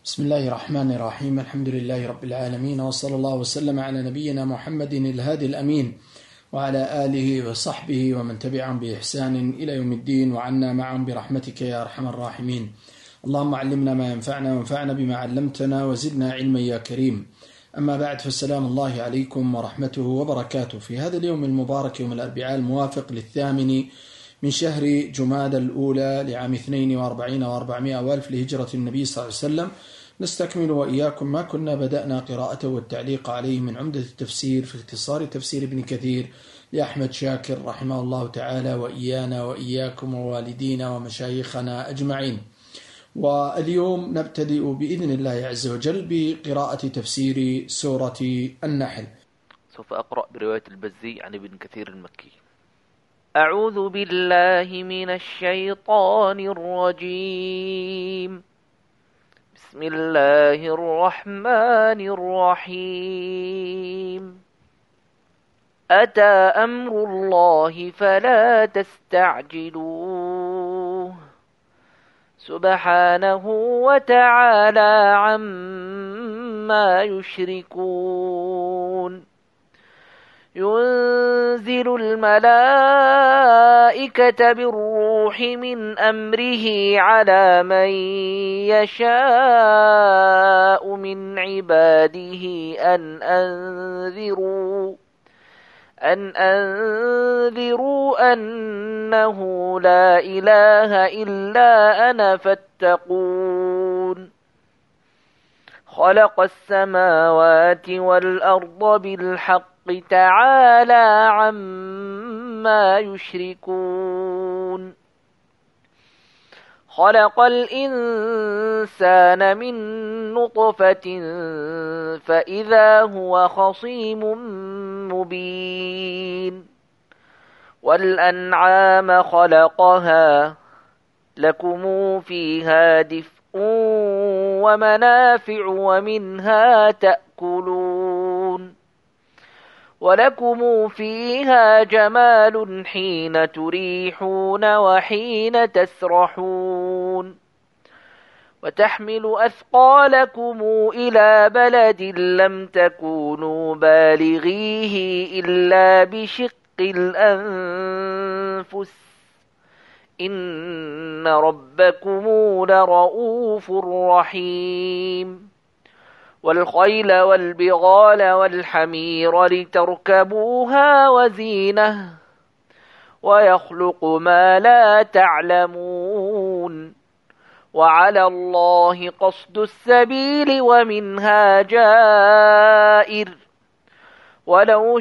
بسم الله الرحمن الرحيم. الحمد لله رب العالمين، وصلى الله وسلم على نبينا محمد الهادي الأمين وعلى آله وصحبه ومن تبعهم بإحسان إلى يوم الدين، وعنا معهم برحمتك يا أرحم الراحمين. اللهم علمنا ما ينفعنا وانفعنا بما علمتنا وزدنا علما يا كريم. أما بعد، فالسلام الله عليكم ورحمته وبركاته. في هذا اليوم المبارك، يوم الأربعاء الموافق 8 من شهر جمادى الأولى لعام 42 و400 وألف لهجرة النبي صلى الله عليه وسلم، نستكمل وإياكم ما كنا بدأنا قراءته والتعليق عليه من عمدة التفسير في اختصار تفسير ابن كثير لأحمد شاكر رحمه الله تعالى، وإيانا وإياكم ووالدينا ومشايخنا أجمعين. واليوم نبتدئ بإذن الله عز وجل بقراءة تفسير سورة النحل. سوف أقرأ برواية البزي عن ابن كثير المكي. أعوذ بالله من الشيطان الرجيم. بسم الله الرحمن الرحيم. أتى أمر الله فلا تستعجلوه سبحانه وتعالى عما يشركون. ينزل الملائكة بالروح من أمره على من يشاء من عباده أن أنذروا أنه لا إله إلا أنا فاتقون. خلق السماوات والأرض بالحق تعالى عما يشركون. خلق الإنسان من نطفة فإذا هو خصيم مبين. والأنعام خلقها لكم فيها دفء ومنافع ومنها تأكلون. ولكم فيها جمال حين تريحون وحين تسرحون. وتحمل أثقالكم إلى بلد لم تكونوا بالغيه إلا بشق الأنفس إن ربكم لرؤوف رحيم. والخيل والبغال والحمير لتركبوها وزينة ويخلق ما لا تعلمون. وعلى الله قصد السبيل ومنها جائر ولو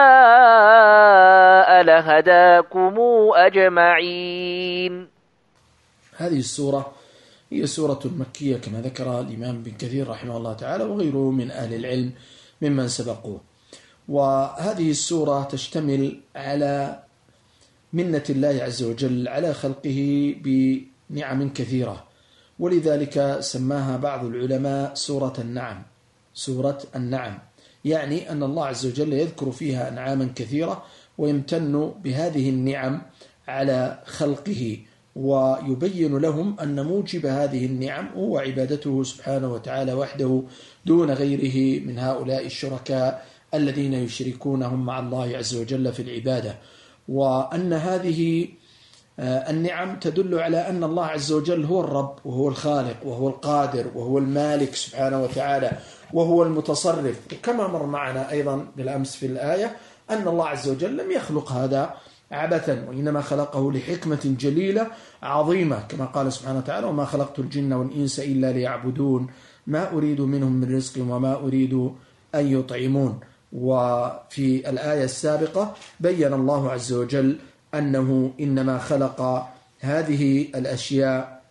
شاء لهداكم أجمعين. هذه السورة هي سورة مكية كما ذكر الإمام ابن كثير رحمه الله تعالى وغيره من أهل العلم ممن سبقوه. وهذه السورة تشتمل على منة الله عز وجل على خلقه بنعم كثيرة، ولذلك سماها بعض العلماء سورة النعم. سورة النعم يعني أن الله عز وجل يذكر فيها أنعاما كثيرة ويمتن بهذه النعم على خلقه، ويبين لهم أن موجب هذه النعم هو عبادته سبحانه وتعالى وحده دون غيره من هؤلاء الشركاء الذين يشركونهم مع الله عز وجل في العبادة. وأن هذه النعم تدل على أن الله عز وجل هو الرب وهو الخالق وهو القادر وهو المالك سبحانه وتعالى وهو المتصرف. وكما مر معنا أيضا بالأمس في الآية أن الله عز وجل لم يخلق هذا عبثا، وإنما خلقه لحكمة جليلة عظيمة، كما قال سبحانه وتعالى: وما خلقت الجن والإنس إلا ليعبدون ما أريد منهم من رزق وما أريد أن يطعمون. وفي الآية السابقة بيّن الله عز وجل أنه إنما خلق هذه الأشياء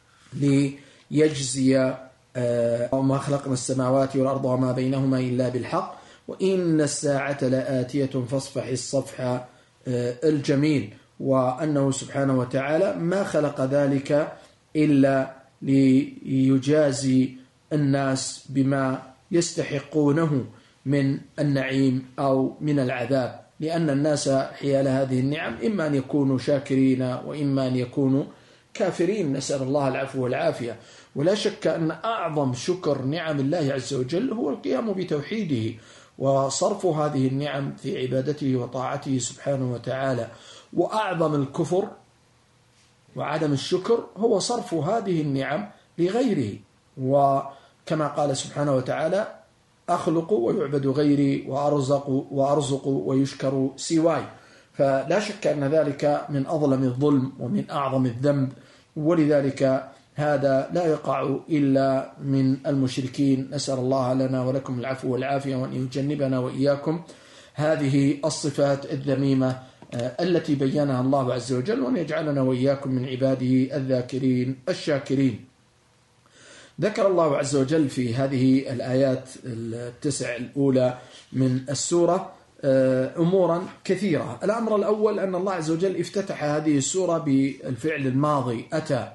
ليجزي، وما خلقنا السماوات والأرض وما بينهما إلا بالحق وإن الساعة لآتية فاصفح الصفح الجميل. وأنه سبحانه وتعالى ما خلق ذلك إلا ليجازي الناس بما يستحقونه من النعيم أو من العذاب، لأن الناس حيال هذه النعم إما أن يكونوا شاكرين وإما أن يكونوا كافرين، نسأل الله العفو والعافية. ولا شك أن أعظم شكر نعم الله عز وجل هو القيام بتوحيده وصرف هذه النعم في عبادته وطاعته سبحانه وتعالى. وأعظم الكفر وعدم الشكر هو صرف هذه النعم لغيره، وكما قال سبحانه وتعالى: أخلق ويعبد غيري وأرزق ويشكر سواي. فلا شك أن ذلك من أظلم الظلم ومن أعظم الذنب، ولذلك هذا لا يقع إلا من المشركين. نسأل الله لنا ولكم العفو والعافية، وأن يجنبنا وإياكم هذه الصفات الذميمة التي بينها الله عز وجل، وأن يجعلنا وإياكم من عباده الذاكرين الشاكرين. ذكر الله عز وجل في هذه الآيات 9 الأولى من السورة أمورا كثيرة. الأمر الأول أن الله عز وجل افتتح هذه السورة بالفعل الماضي أتى،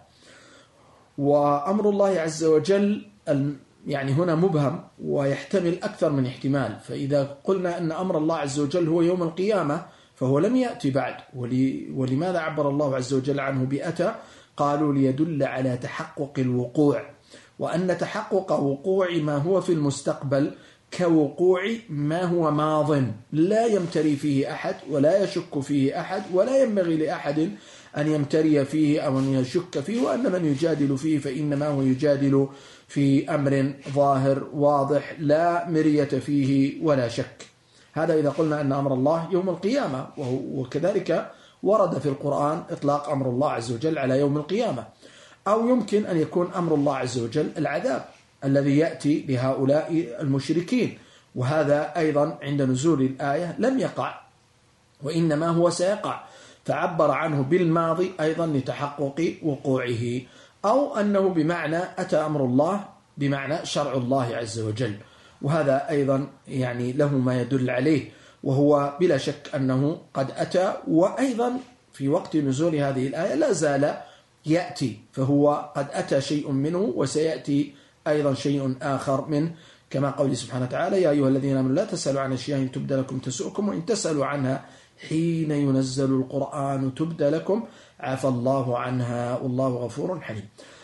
وأمر الله عز وجل يعني هنا مبهم ويحتمل أكثر من احتمال. فإذا قلنا أن أمر الله عز وجل هو يوم القيامة فهو لم يأتي بعد. ولماذا عبر الله عز وجل عنه بأتى؟ قالوا ليدل على تحقق الوقوع، وأن تحقق وقوع ما هو في المستقبل كوقوع ما هو ماض لا يمتري فيه أحد ولا يشك فيه أحد، ولا ينبغي لأحد أن يمتري فيه أو أن يشك فيه، وأن من يجادل فيه فإنما هو يجادل في أمر ظاهر واضح لا مرية فيه ولا شك. هذا إذا قلنا أن أمر الله يوم القيامة، وكذلك ورد في القرآن إطلاق أمر الله عز وجل على يوم القيامة. أو يمكن أن يكون أمر الله عز وجل العذاب الذي يأتي لهؤلاء المشركين، وهذا أيضا عند نزول الآية لم يقع وإنما هو سيقع، فعبر عنه بالماضي أيضا لتحقق وقوعه. أو أنه بمعنى أتى أمر الله بمعنى شرع الله عز وجل، وهذا أيضا يعني له ما يدل عليه، وهو بلا شك أنه قد أتى، وأيضا في وقت نزول هذه الآية لا زال يأتي، فهو قد أتى شيء منه وسيأتي أيضا شيء آخر منه، كما قول سبحانه وتعالى: يا أيها الذين آمنوا لا تسألوا عن أشياء إن تبد لكم تسؤكم، وإن تسألوا عنها حين ينزل القرآن تبد لكم عفى الله عنها والله غفور حليم.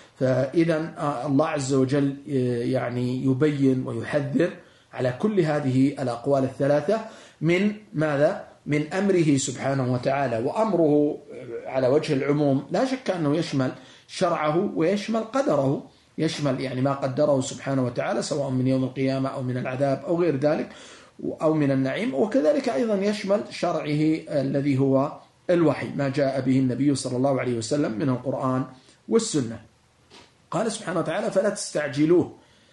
فإذا الله عز وجل يعني يبين ويحذر على كل هذه الأقوال الثلاثة من ماذا؟ من أمره سبحانه وتعالى. وأمره على وجه العموم لا شك أنه يشمل شرعه ويشمل قدره، يشمل يعني ما قدره سبحانه وتعالى سواء من يوم القيامة أو من العذاب أو غير ذلك أو من النعيم، وكذلك أيضا يشمل شرعه الذي هو الوحي، ما جاء به النبي صلى الله عليه وسلم من القرآن والسنة. قال سبحانه وتعالى: فلا تستعجلوه.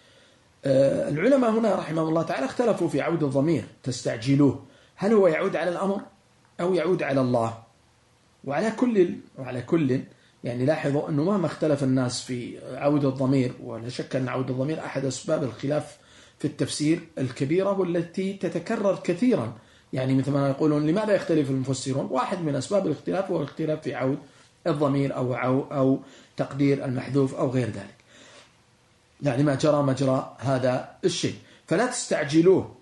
العلماء هنا رحمه الله تعالى اختلفوا في عود الضمير تستعجلوه، هل هو يعود على الأمر أو يعود على الله؟ وعلى كل يعني لاحظوا أنه مهما اختلف الناس في عود الضمير، ولا شك أن عود الضمير أحد أسباب الخلاف في التفسير الكبيرة والتي تتكرر كثيرا، يعني مثل ما يقولون لماذا يختلف المفسرون؟ واحد من أسباب الاختلاف هو الاختلاف في عود الضمير أو تقدير المحذوف أو غير ذلك، يعني ما جرى مجرى هذا الشيء. فلا تستعجلوه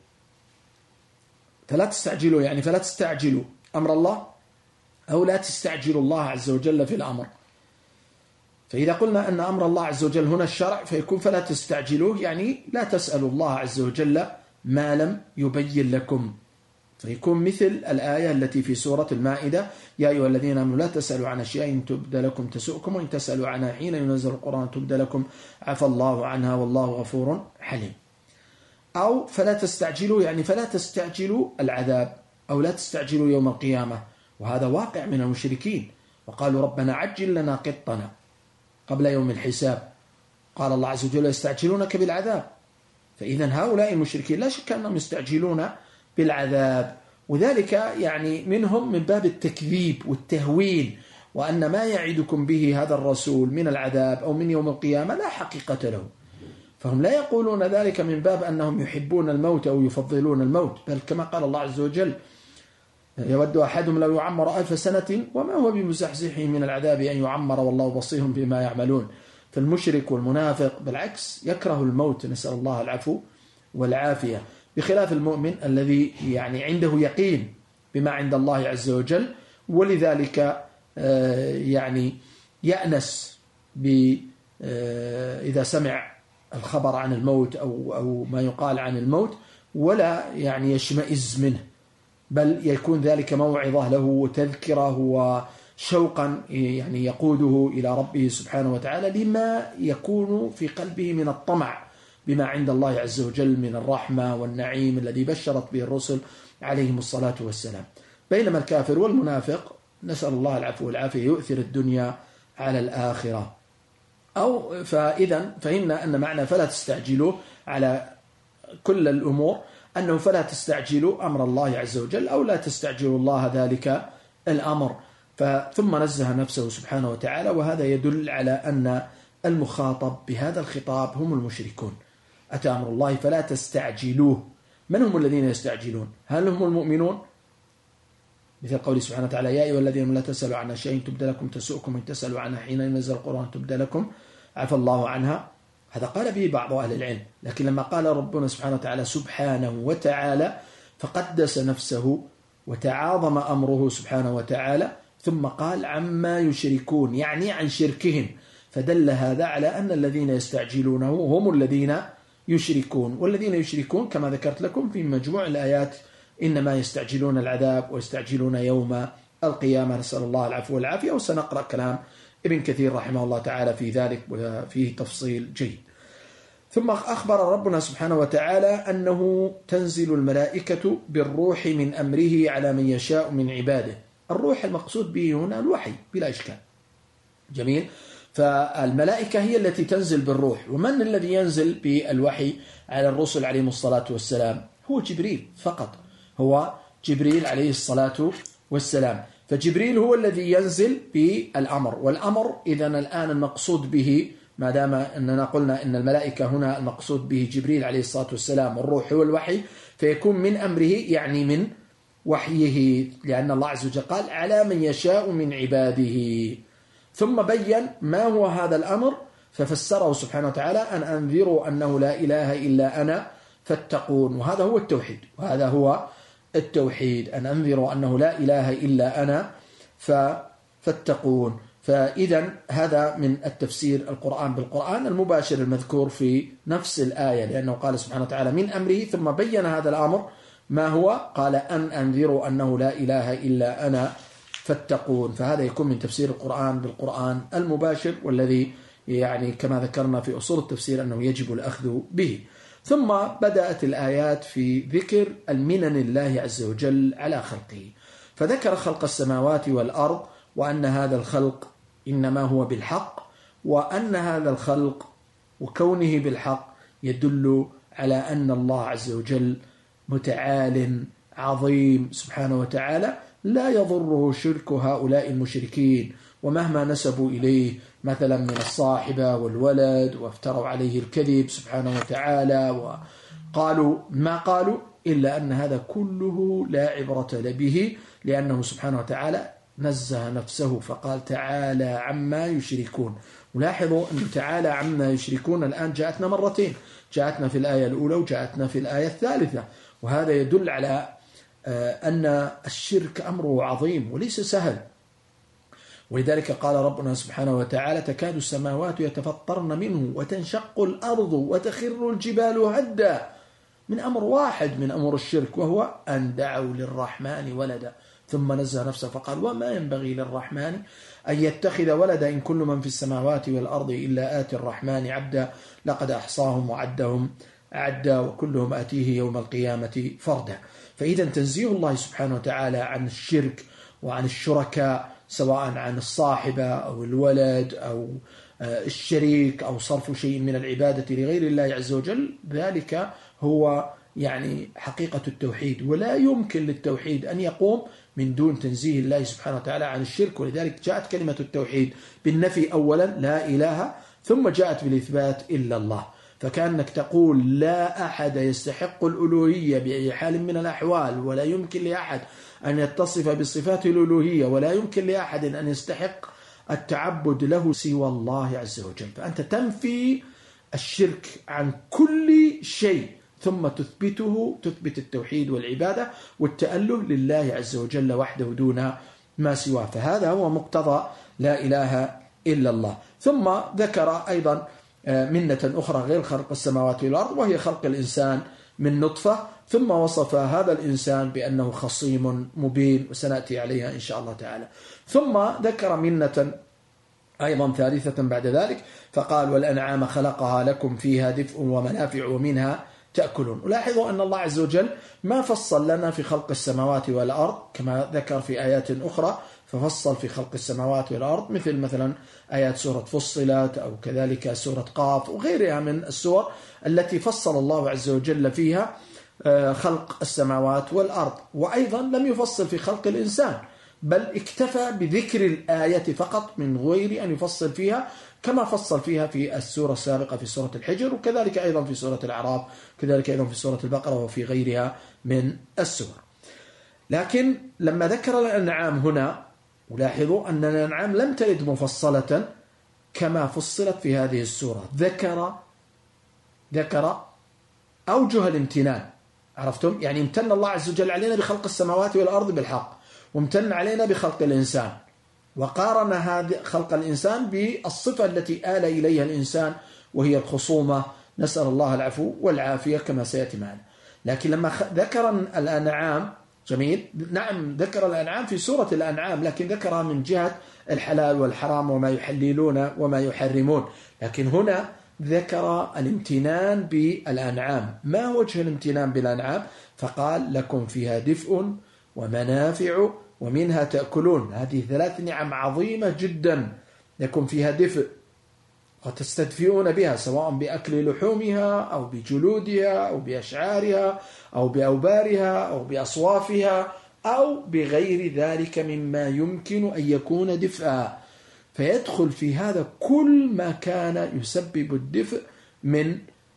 يعني فلا تستعجلوا أمر الله أو لا تستعجلوا الله عز وجل في الأمر. فإذا قلنا أن أمر الله عز وجل هنا الشرع فيكون فلا تستعجلوه يعني لا تسألوا الله عز وجل ما لم يبين لكم، فيكون مثل الآية التي في سورة المائدة: يا أيها الذين آمنوا لا تسألوا عن أشياء إن تبد لكم تسؤكم، وإن تسألوا عنها حين ينزل القرآن تبد لكم عفى الله عنها والله غفور حليم. أو فلا تستعجلوا يعني فلا تستعجلوا العذاب أو لا تستعجلوا يوم القيامة، وهذا واقع من المشركين، وقالوا ربنا عجل لنا قطنا قبل يوم الحساب. قال الله عز وجل: يستعجلونك بالعذاب. فإذا هؤلاء المشركين لا شك أنهم يستعجلون بالعذاب، وذلك يعني منهم من باب التكذيب والتهويل، وأن ما يعدكم به هذا الرسول من العذاب أو من يوم القيامة لا حقيقة له. فهم لا يقولون ذلك من باب أنهم يحبون الموت أو يفضلون الموت، بل كما قال الله عز وجل: يود أحدهم لو يعمر 1000 سنة وما هو بمزحزحه من العذاب أن يعمر والله بصير بما يعملون. فالمشرك والمنافق بالعكس يكره الموت، نسأل الله العفو والعافية، بخلاف المؤمن الذي يعني عنده يقين بما عند الله عز وجل، ولذلك يعني يأنس إذا سمع الخبر عن الموت أو ما يقال عن الموت، ولا يعني يشمئز منه، بل يكون ذلك موعظة له وتذكرة وشوقا يعني يقوده إلى ربه سبحانه وتعالى لما يكون في قلبه من الطمع بما عند الله عز وجل من الرحمة والنعيم الذي بشرت به الرسل عليهم الصلاة والسلام. بينما الكافر والمنافق نسأل الله العفو والعافية يؤثر الدنيا على الآخرة. أو فإذا فهمنا أن معنى فلا تستعجلوا على كل الأمور أنه فلا تستعجلوا أمر الله عز وجل أو لا تستعجلوا الله ذلك الأمر. ثم نزه نفسه سبحانه وتعالى، وهذا يدل على أن المخاطب بهذا الخطاب هم المشركون. أتى أمر الله فلا تستعجلوه. من هم الذين يستعجلون؟ هل هم المؤمنون؟ مثل قوله سبحانه وتعالى يا أيها الذين لا تسألوا عنها شيء تبدى لكم تسؤكم إن تسألوا عنها حين ينزل القرآن تبدى لكم عفى الله عنها. هذا قال به بعض أهل العلم، لكن لما قال ربنا سبحانه وتعالى سبحانه وتعالى فقدس نفسه وتعاظم أمره سبحانه وتعالى، ثم قال عما يشركون يعني عن شركهم، فدل هذا على أن الذين يستعجلونه هم الذين يشركون. والذين يشركون كما ذكرت لكم في مجموع الآيات إنما يستعجلون العذاب ويستعجلون يوم القيامة، نسأل الله العفو والعافية. وسنقرأ كلام ابن كثير رحمه الله تعالى في ذلك وفيه تفصيل جيد. ثم أخبر ربنا سبحانه وتعالى أنه تنزل الملائكة بالروح من أمره على من يشاء من عباده. الروح المقصود به هنا الوحي بلا إشكال. جميل. فالملائكة هي التي تنزل بالروح. ومن الذي ينزل بالوحي على الرسل عليهم الصلاة والسلام؟ هو جبريل فقط، هو جبريل عليه الصلاة والسلام. فجبريل هو الذي ينزل بالأمر. والأمر إذن الآن المقصود به ما دام أننا قلنا أن الملائكة هنا المقصود به جبريل عليه الصلاة والسلام والروح والوحي، فيكون من أمره يعني من وحيه، لأن الله عز وجل قال على من يشاء من عباده. ثم بين ما هو هذا الأمر ففسره سبحانه وتعالى أن أنذروا أنه لا إله إلا أنا فاتقون. وهذا هو التوحيد، وهذا هو التوحيد، أن أنذروا أنه لا إله إلا أنا فاتقون. فإذا هذا من التفسير القرآن بالقرآن المباشر المذكور في نفس الآية، لأنه قال سبحانه وتعالى من أمره ثم بين هذا الأمر ما هو، قال أن أنذروا أنه لا إله إلا أنا فاتقون. فهذا يكون من تفسير القرآن بالقرآن المباشر، والذي يعني كما ذكرنا في أصول التفسير أنه يجب الأخذ به. ثم بدأت الآيات في ذكر المنن الله عز وجل على خلقه، فذكر خلق السماوات والأرض، وأن هذا الخلق إنما هو بالحق، وأن هذا الخلق وكونه بالحق يدل على أن الله عز وجل متعال عظيم سبحانه وتعالى، لا يضره شرك هؤلاء المشركين، ومهما نسبوا إليه مثلا من الصاحبة والولد وافتروا عليه الكذب سبحانه وتعالى وقالوا ما قالوا، إلا أن هذا كله لا عبرة به، لأنه سبحانه وتعالى نزه نفسه فقال تعالى عما يشركون. ولاحظوا أن تعالى عما يشركون الآن جاءتنا مرتين، جاءتنا في الآية الأولى وجاءتنا في الآية الثالثة، وهذا يدل على أن الشرك أمره عظيم وليس سهل. ولذلك قال ربنا سبحانه وتعالى تكاد السماوات يتفطرن منه وتنشق الأرض وتخر الجبال هدا، من أمر واحد من أمر الشرك، وهو أن دعوا للرحمن ولدا. ثم نزه نفسه فقال وما ينبغي للرحمن أن يتخذ ولدا إن كل من في السماوات والأرض إلا آتي الرحمن عبدا لقد أحصاهم وعدهم عدا وكلهم آتيه يوم القيامة فردا. فإذا تنزيه الله سبحانه وتعالى عن الشرك وعن الشركاء، سواء عن الصاحبة أو الولد أو الشريك أو صرف شيء من العبادة لغير الله عز وجل، ذلك هو يعني حقيقة التوحيد. ولا يمكن للتوحيد أن يقوم من دون تنزيه الله سبحانه وتعالى عن الشرك. ولذلك جاءت كلمة التوحيد بالنفي أولا لا إله، ثم جاءت بالإثبات إلا الله. فكأنك تقول لا أحد يستحق الألوهية بأي حال من الأحوال، ولا يمكن لأحد أن يتصف بصفات الألوهية، ولا يمكن لأحد أن يستحق التعبد له سوى الله عز وجل. فأنت تنفي الشرك عن كل شيء، ثم تثبت التوحيد والعبادة والتأله لله عز وجل وحده دون ما سواه. فهذا هو مقتضى لا إله إلا الله. ثم ذكر أيضا منة أخرى غير خلق السماوات والأرض، وهي خلق الإنسان من نطفة، ثم وصف هذا الإنسان بأنه خصيم مبين، وسنأتي عليها إن شاء الله تعالى. ثم ذكر منة أيضا ثالثة بعد ذلك، فقال والأنعام خلقها لكم فيها دفء ومنافع ومنها تأكلون. ولاحظوا أن الله عز وجل ما فصل لنا في خلق السماوات والأرض كما ذكر في آيات أخرى، ففصل في خلق السماوات والأرض مثلا آيات سورة فصلت أو كذلك سورة قاف وغيرها من السور التي فصل الله عز وجل فيها خلق السماوات والأرض. وأيضا لم يفصل في خلق الإنسان، بل اكتفى بذكر الآية فقط من غير أن يفصل فيها، كما فصل فيها في السورة السابقة في سورة الحجر، وكذلك أيضا في سورة الأعراف، كذلك أيضا في سورة البقرة وفي غيرها من السور. لكن لما ذكر الأنعام هنا، ولاحظوا أن الأنعام لم ترد مفصلة كما فصلت في هذه السورة، ذكر أوجه الامتنان. عرفتم؟ يعني امتن الله عز وجل علينا بخلق السماوات والأرض بالحق، وامتن علينا بخلق الإنسان، وقارن هذا خلق الإنسان بالصفة التي آل إليها الإنسان وهي الخصومة، نسأل الله العفو والعافية كما سيأتي معنا. لكن لما ذكر الأنعام، جميل، نعم ذكر الأنعام في سورة الأنعام، لكن ذكرها من جهة الحلال والحرام وما يحللون وما يحرمون. لكن هنا ذكر الامتنان بالأنعام. ما وجه الامتنان بالأنعام؟ فقال لكم فيها دفء ومنافع ومنها تأكلون. هذه 3 نعم عظيمة جدا. لكم فيها دفء وتستدفئون بها، سواء بأكل لحومها أو بجلودها أو بأشعارها أو بأوبارها أو بأصوافها أو بغير ذلك مما يمكن أن يكون دفئا. فيدخل في هذا كل ما كان يسبب الدفء من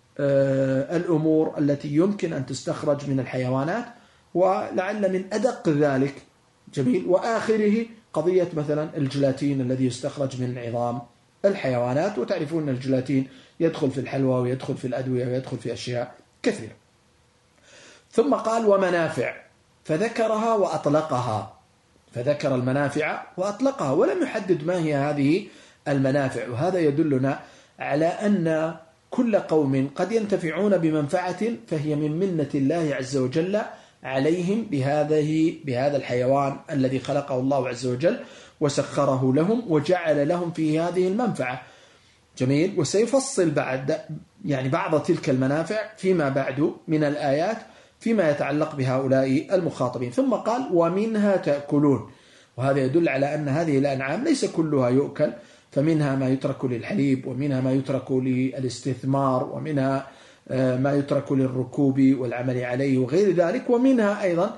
الأمور التي يمكن أن تستخرج من الحيوانات، ولعل من أدق ذلك، جميل، وآخره قضية مثلا الجلاتين الذي يستخرج من عظام الحيوانات. وتعرفون أن الجلاتين يدخل في الحلوى ويدخل في الأدوية ويدخل في أشياء كثيرة. ثم قال ومنافع، فذكرها وأطلقها، فذكر المنافع وأطلقها ولم يحدد ما هي هذه المنافع. وهذا يدلنا على أن كل قوم قد ينتفعون بمنفعة فهي من منة الله عز وجل عليهم بهذا الحيوان الذي خلقه الله عز وجل وسخره لهم وجعل لهم في هذه المنفعة. جميل. وسيفصل بعض تلك المنافع فيما بعد من الآيات فيما يتعلق بهؤلاء المخاطبين. ثم قال ومنها تأكلون، وهذا يدل على أن هذه الأنعام ليس كلها يؤكل، فمنها ما يترك للحليب، ومنها ما يترك للاستثمار، ومنها ما يترك للركوب والعمل عليه وغير ذلك، ومنها أيضا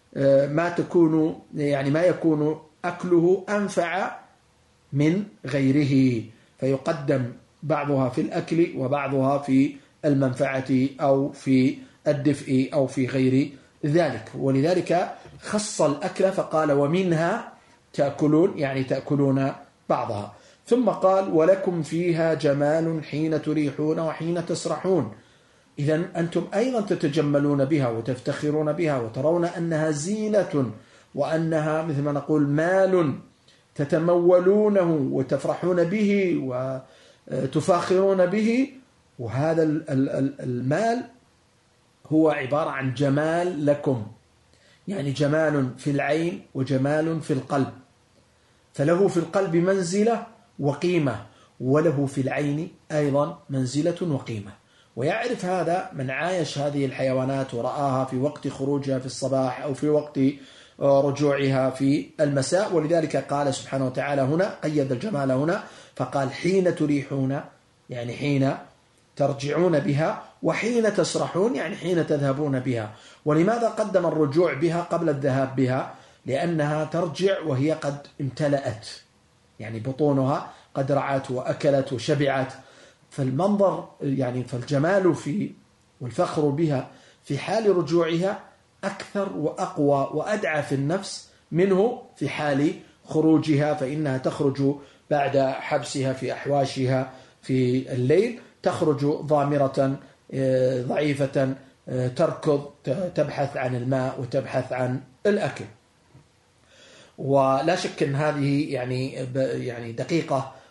ما يكون أكله أنفع من غيره، فيقدم بعضها في الأكل وبعضها في المنفعة أو في الدفء أو في غير ذلك. ولذلك خص الأكل فقال ومنها تأكلون، يعني تأكلون بعضها. ثم قال ولكم فيها جمال حين تريحون وحين تسرحون. إذن أنتم أيضا تتجملون بها وتفتخرون بها وترون أنها زينة وأنها مثل ما نقول مال تتمولونه وتفرحون به وتفاخرون به. وهذا المال هو عبارة عن جمال لكم، يعني جمال في العين وجمال في القلب، فله في القلب منزلة وقيمة، وله في العين أيضا منزلة وقيمة. ويعرف هذا من عايش هذه الحيوانات ورآها في وقت خروجها في الصباح أو في وقت رجوعها في المساء. ولذلك قال سبحانه وتعالى هنا، قيد الجمال هنا فقال حين تريحون، يعني حين ترجعون بها، وحين تسرحون يعني حين تذهبون بها. ولماذا قدم الرجوع بها قبل الذهاب بها؟ لأنها ترجع وهي قد امتلأت، يعني بطونها قد رعت وأكلت وشبعت. فالمنظر فالجمال والفخر بها في حال رجوعها أكثر وأقوى وأدعى في النفس منه في حال خروجها، فإنها تخرج بعد حبسها في أحواشها في الليل، تخرج ضامرة ضعيفة، تركض، تبحث عن الماء وتبحث عن الأكل. ولا شك أن هذه يعني دقيقة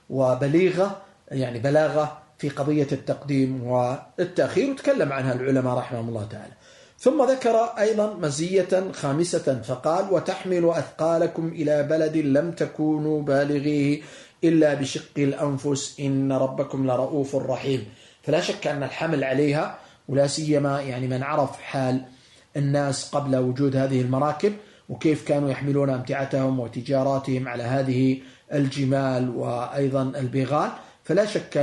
وبليغة، يعني بلاغة في قضية التقديم والتأخير، وتكلم عنها العلماء رحمهم الله تعالى. ثم ذكر أيضا مزية خامسة فقال: وتحمل أثقالكم إلى بلد لم تكونوا بالغيه إلا بشق الأنفس إن ربكم لرؤوف رحيم. فلا شك أن الحمل عليها، ولا سيما يعني من عرف حال الناس قبل وجود هذه المراكب وكيف كانوا يحملون أمتعتهم وتجاراتهم على هذه الجمال وأيضا البغال، فلا شك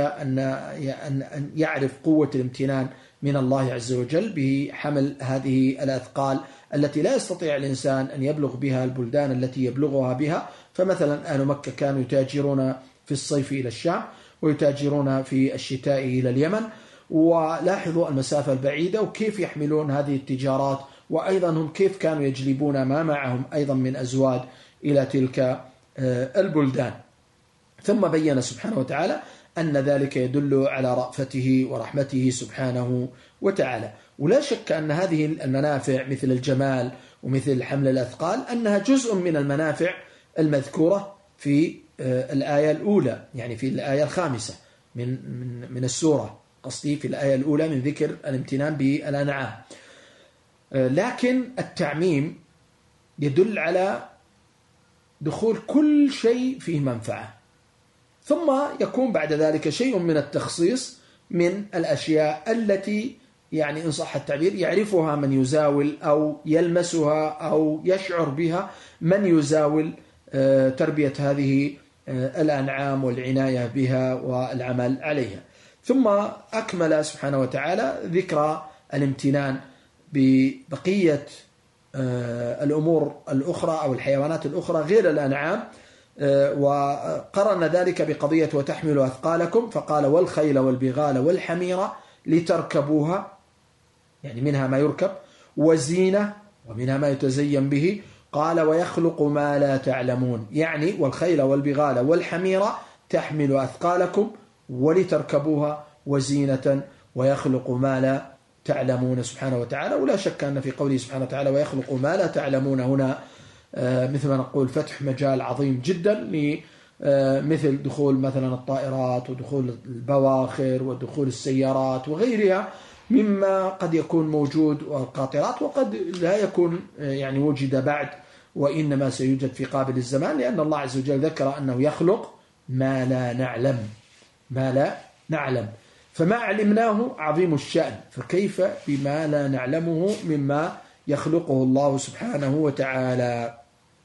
أن يعرف قوة الامتنان من الله عز وجل بحمل هذه الأثقال التي لا يستطيع الإنسان أن يبلغ بها البلدان التي يبلغها بها. فمثلا أهل مكة كانوا يتاجرون في الصيف إلى الشام، ويتاجرون في الشتاء إلى اليمن، ولاحظوا المسافة البعيدة وكيف يحملون هذه التجارات، وأيضا هم كيف كانوا يجلبون ما معهم أيضا من أزواج إلى تلك البلدان. ثم بين سبحانه وتعالى أن ذلك يدل على رأفته ورحمته سبحانه وتعالى. ولا شك أن هذه المنافع مثل الجمال ومثل حمل الأثقال أنها جزء من المنافع المذكورة في الآية الأولى، يعني في الآية الخامسة من السورة، قصدي في الآية الأولى من ذكر الامتنان بالأنعام. لكن التعميم يدل على دخول كل شيء فيه منفعة، ثم يكون بعد ذلك شيء من التخصيص من الأشياء التي يعني إن صح التعبير يعرفها من يزاول أو يلمسها أو يشعر بها من يزاول تربية هذه الأنعام والعناية بها والعمل عليها. ثم أكمل سبحانه وتعالى ذكر الامتنان ببقية الأمور الأخرى أو الحيوانات الأخرى غير الأنعام، وقرن ذلك بقضية وتحمل أثقالكم، فقال: والخيل والبغال والحمير لتركبوها، يعني منها ما يركب، وزينة ومنها ما يتزين به، قال: ويخلق ما لا تعلمون، يعني والخيل والبغال والحمير تحمل أثقالكم ولتركبوها وزينة ويخلق ما لا تعلمون سبحانه وتعالى. ولا شك أن في قوله سبحانه وتعالى ويخلق ما لا تعلمون هنا مثل ما نقول فتح مجال عظيم جدا مثل دخول مثلا الطائرات ودخول البواخر ودخول السيارات وغيرها مما قد يكون موجود، والقاطرات وقد لا يكون يعني وجد بعد، وإنما سيوجد في قابل الزمان، لأن الله عز وجل ذكر أنه يخلق ما لا نعلم، فما علمناه عظيم الشأن، فكيف بما لا نعلمه مما يخلقه الله سبحانه وتعالى.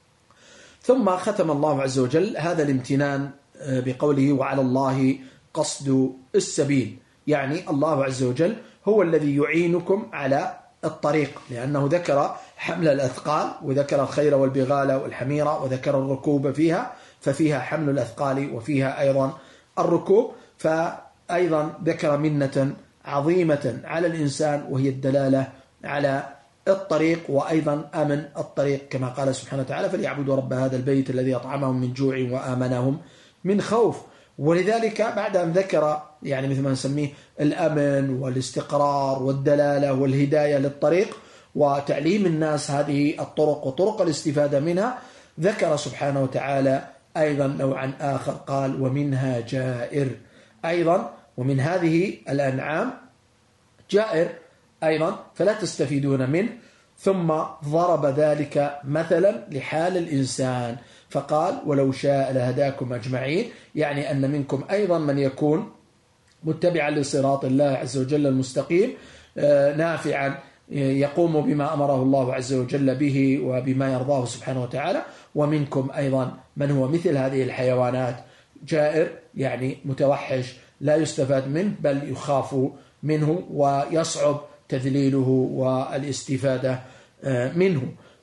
ثم ختم الله عز وجل هذا الامتنان بقوله: وعلى الله قصد السبيل، يعني الله عز وجل هو الذي يعينكم على الطريق، لأنه ذكر حمل الأثقال وذكر الخيل والبغال والحمير وذكر الركوب فيها، ففيها حمل الأثقال وفيها أيضا الركوب، فأيضا ذكر منة عظيمة على الإنسان وهي الدلالة على الطريق وأيضا أمن الطريق، كما قال سبحانه وتعالى: فليعبدوا رب هذا البيت الذي أطعمهم من جوع وآمنهم من خوف. ولذلك بعد أن ذكر يعني مثل ما نسميه الأمن والاستقرار والدلالة والهداية للطريق وتعليم الناس هذه الطرق وطرق الاستفادة منها، ذكر سبحانه وتعالى أيضا نوعا آخر، قال: ومنها جائر، أيضا ومن هذه الأنعام جائر أيضا فلا تستفيدون منه. ثم ضرب ذلك مثلا لحال الإنسان فقال: ولو شاء لهداكم أجمعين، يعني أن منكم أيضا من يكون متبعا لصراط الله عز وجل المستقيم، نافعا يقوم بما أمره الله عز وجل به وبما يرضاه سبحانه وتعالى، ومنكم أيضا من هو مثل هذه الحيوانات جائر، يعني متوحش لا يستفاد منه بل يخاف منه ويصعب تذليله والاستفادة منه.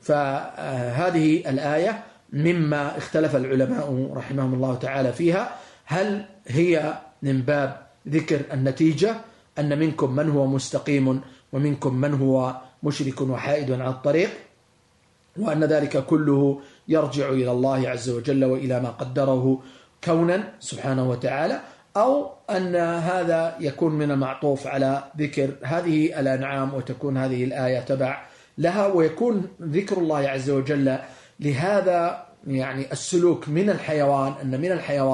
فهذه الآية مما اختلف العلماء رحمهم الله تعالى فيها، هل هي من باب ذكر النتيجة أن منكم من هو مستقيم ومنكم من هو مشرك وحائد عن الطريق، وأن ذلك كله يرجع إلى الله عز وجل وإلى ما قدره كونا سبحانه وتعالى، أو أن هذا يكون من المعطوف على ذكر هذه الأنعام وتكون هذه الآية تبع لها، ويكون ذكر الله عز وجل لهذا يعني السلوك من الحيوان، أن من الحيوان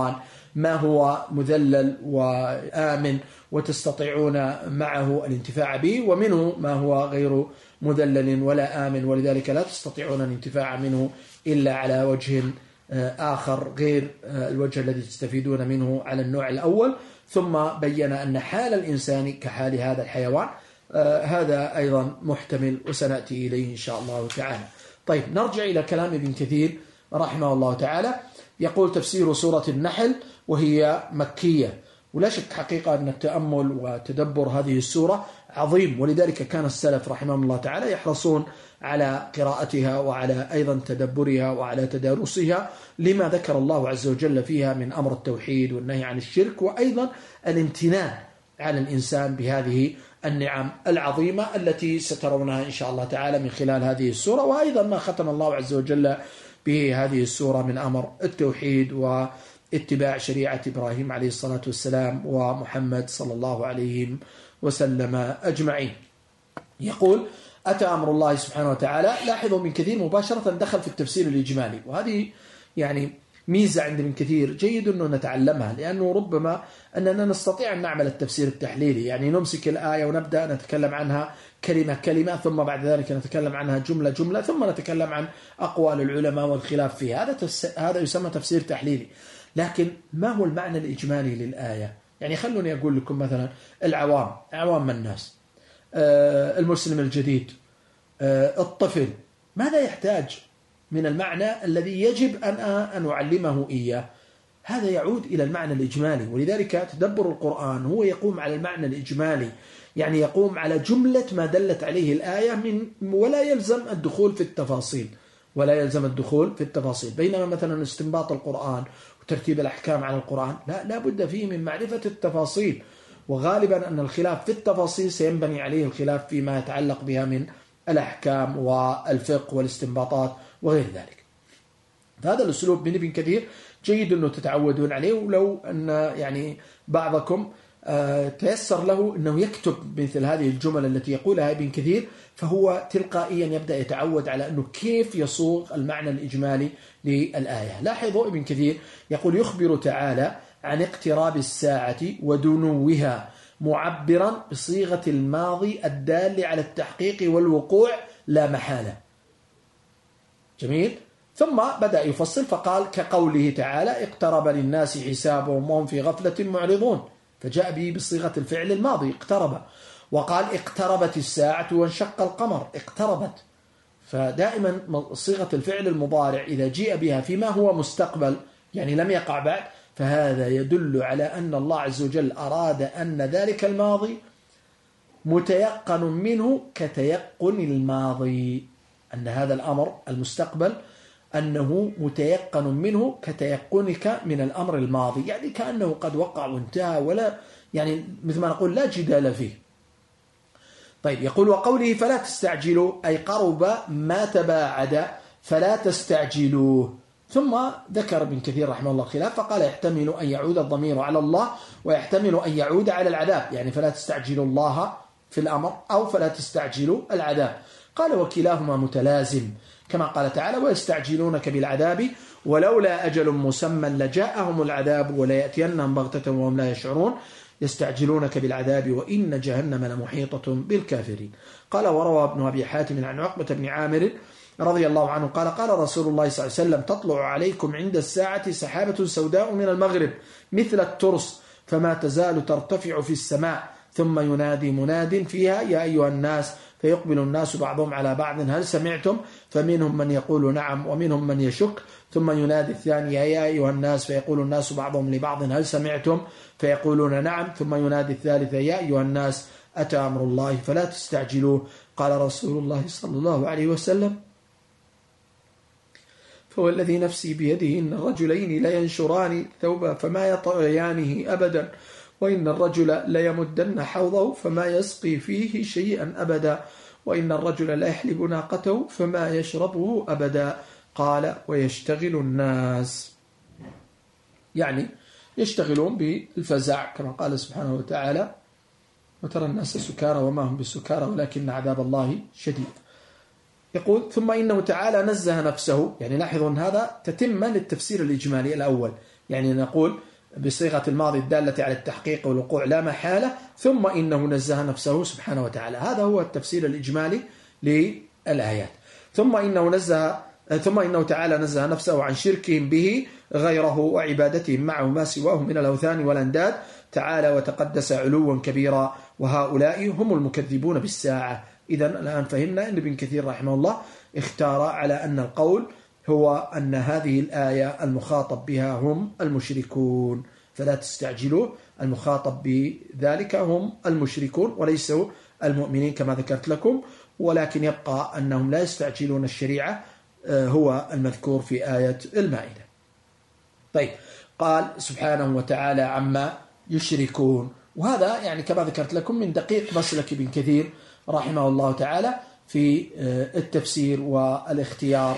ما هو مذلل وآمن وتستطيعون معه الانتفاع به، ومنه ما هو غير مذلل ولا آمن، ولذلك لا تستطيعون الانتفاع منه إلا على وجه آخر غير الوجه الذي تستفيدون منه على النوع الأول. ثم بين أن حال الإنسان كحال هذا الحيوان، هذا أيضا محتمل وسنأتي إليه إن شاء الله تعالى. طيب، نرجع إلى كلام ابن كثير رحمه الله تعالى. يقول: تفسير سورة النحل وهي مكية، ولا شك حقيقة أن التأمل وتدبر هذه السورة عظيم، ولذلك كان السلف رحمهم الله تعالى يحرصون على قراءتها وعلى أيضا تدبرها وعلى تدارسها، لما ذكر الله عز وجل فيها من أمر التوحيد والنهي عن الشرك، وأيضا الامتنان على الإنسان بهذه النعم العظيمة التي سترونها إن شاء الله تعالى من خلال هذه السورة، وأيضا ما ختم الله عز وجل به هذه السورة من أمر التوحيد واتباع شريعة إبراهيم عليه الصلاة والسلام ومحمد صلى الله عليه وسلم أجمعين. يقول: أتى أمر الله سبحانه وتعالى. لاحظوا ابن كثير مباشرة دخل في التفسير الإجمالي، وهذه يعني ميزة عند ابن كثير جيد أنه نتعلمها، لأنه ربما أننا نستطيع أن نعمل التفسير التحليلي، يعني نمسك الآية ونبدأ نتكلم عنها كلمة كلمة، ثم بعد ذلك نتكلم عنها جملة جملة، ثم نتكلم عن أقوال العلماء والخلاف فيها. هذا يسمى تفسير تحليلي. لكن ما هو المعنى الإجمالي للآية؟ يعني خلوني أقول لكم مثلا عوام الناس، المسلم الجديد، الطفل، ماذا يحتاج من المعنى الذي يجب أن أعلمه إياه؟ هذا يعود إلى المعنى الإجمالي، ولذلك تدبر القرآن هو يقوم على المعنى الإجمالي، يعني يقوم على جملة ما دلت عليه الآية ولا يلزم الدخول في التفاصيل. بينما مثلا استنباط القرآن وترتيب الأحكام على القرآن لا بد فيه من معرفة التفاصيل، وغالبا أن الخلاف في التفاصيل سينبني عليه الخلاف فيما يتعلق بها من الأحكام والفقه والاستنباطات وغير ذلك. هذا الأسلوب من ابن كثير جيد أنه تتعودون عليه، ولو أن يعني بعضكم تيسر له أنه يكتب مثل هذه الجمل التي يقولها ابن كثير، فهو تلقائيا يبدأ يتعود على أنه كيف يصوغ المعنى الإجمالي للآية. لاحظوا ابن كثير يقول: يخبر تعالى عن اقتراب الساعة ودنوها معبرا بصيغة الماضي الدال على التحقيق والوقوع لا محالة. جميل. ثم بدأ يفصل فقال: كقوله تعالى: اقترب للناس حسابهم وهم في غفلة معرضون، فجاء به بصيغة الفعل الماضي اقترب، وقال: اقتربت الساعة وانشق القمر، اقتربت. فدائما صيغة الفعل المضارع إذا جيء بها فيما هو مستقبل يعني لم يقع بعد، فهذا يدل على أن الله عز وجل أراد أن ذلك الماضي متيقن منه كتيقن الماضي، أن هذا الأمر المستقبل أنه متيقن منه كتيقنك من الأمر الماضي، يعني كأنه قد وقع وانتهى، ولا يعني مثل ما نقول لا جدال فيه. طيب، يقول: وقوله فلا تستعجلوا، أي قرب ما تباعد فلا تستعجلوه. ثم ذكر ابن كثير رحمه الله خلاف، فقال: يحتمل أن يعود الضمير على الله، ويحتمل أن يعود على العذاب، يعني فلا تستعجلوا الله في الأمر أو فلا تستعجلوا العذاب. قال: وكلاهما متلازم، كما قال تعالى: ويستعجلونك بالعذاب ولولا أجل مسمى لجاءهم العذاب وليأتينهم بغتة وهم لا يشعرون، يستعجلونك بالعذاب وإن جهنم لمحيطة بالكافرين. قال: وروى ابن أبي حاتم عن عقبة بن عامر رضي الله عنه قال: قال رسول الله صلى الله عليه وسلم: تطلع عليكم عند الساعة سحابة سوداء من المغرب مثل الترس، فما تزال ترتفع في السماء، ثم ينادي مناد فيها: يا أيها الناس، فيقبل الناس بعضهم على بعض: هل سمعتم؟ فمنهم من يقول نعم ومنهم من يشك، ثم ينادي الثاني: يا أيها الناس، فيقول الناس بعضهم لبعض: هل سمعتم؟ فيقولون نعم، ثم ينادي الثالث: يا أيها الناس، أتى أمر الله فلا تستعجلوه. قال رسول الله صلى الله عليه وسلم: فوالذي نفسي بيده إن الرجلين لينشران ثوبا فما يطغيانه أبدا، وإن الرجل ليمدن حوضه فما يسقي فيه شيئا أبدا، وإن الرجل لا يحلب ناقته فما يشربه أبدا. قال: ويشتغل الناس، يعني يشتغلون بالفزع كما قال سبحانه وتعالى: وترى الناس سكارى وما هم بسكارى ولكن عذاب الله شديد. يقول: ثم إنه تعالى نزه نفسه، يعني لاحظوا أن هذا تتم للتفسير الإجمالي الأول، يعني نقول بصيغة الماضي الدالة على التحقيق والوقوع لا محالة، ثم إنه نزه نفسه سبحانه وتعالى. هذا هو التفسير الإجمالي للآيات. ثم إنه تعالى نزه نفسه عن شركهم به غيره وعبادتهم معه ما سواه من الأوثان والأنداد، تعالى وتقدس علوا كبيرا، وهؤلاء هم المكذبون بالساعة. إذن الآن فهمنا أن ابن كثير رحمه الله اختار على أن القول هو أن هذه الآية المخاطب بها هم المشركون، فلا تستعجلوا، المخاطب بذلك هم المشركون وليسوا المؤمنين كما ذكرت لكم، ولكن يبقى أنهم لا يستعجلون الشريعة هو المذكور في آية المائدة. طيب، قال سبحانه وتعالى عما يشركون، وهذا يعني كما ذكرت لكم من دقيق مسلك ابن كثير رحمه الله تعالى في التفسير والاختيار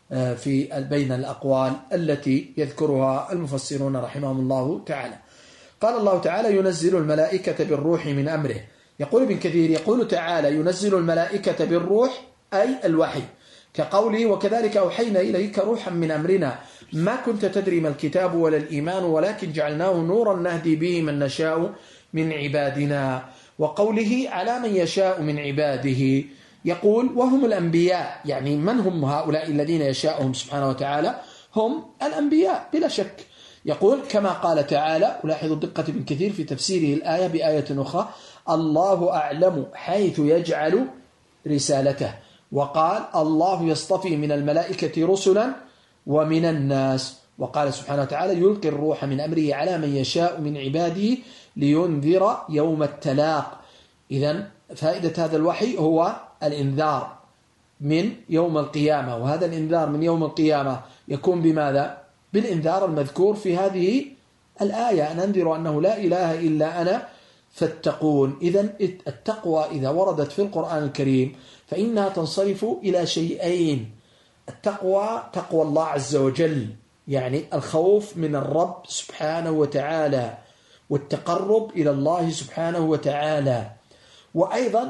في بين الأقوال التي يذكرها المفسرون رحمهم الله تعالى. قال الله تعالى ينزل الملائكة بالروح من أمره. يقول ابن كثير يقول تعالى ينزل الملائكة بالروح أي الوحي، كقوله وكذلك أوحينا إليك روحا من أمرنا ما كنت تدري ما الكتاب ولا الإيمان ولكن جعلناه نورا نهدي به من نشاء من عبادنا، وقوله على من يشاء من عباده. يقول وهم الأنبياء، يعني من هم هؤلاء الذين يشاءهم سبحانه وتعالى؟ هم الأنبياء بلا شك. يقول كما قال تعالى، ولاحظوا دقة ابن كثير في تفسيره الآية بآية أخرى، الله أعلم حيث يجعل رسالته، وقال الله يصطفي من الملائكة رسلا ومن الناس، وقال سبحانه وتعالى يلقي الروح من أمره على من يشاء من عباده لينذر يوم التلاق. إذن فائدة هذا الوحي هو الإنذار من يوم القيامة، وهذا الإنذار من يوم القيامة يكون بماذا؟ بالإنذار المذكور في هذه الآية، أن أنذر أنه لا إله إلا أنا فاتقون. إذن التقوى إذا وردت في القرآن الكريم فإنها تنصرف إلى شيئين: التقوى تقوى الله عز وجل، يعني الخوف من الرب سبحانه وتعالى والتقرب إلى الله سبحانه وتعالى، وأيضا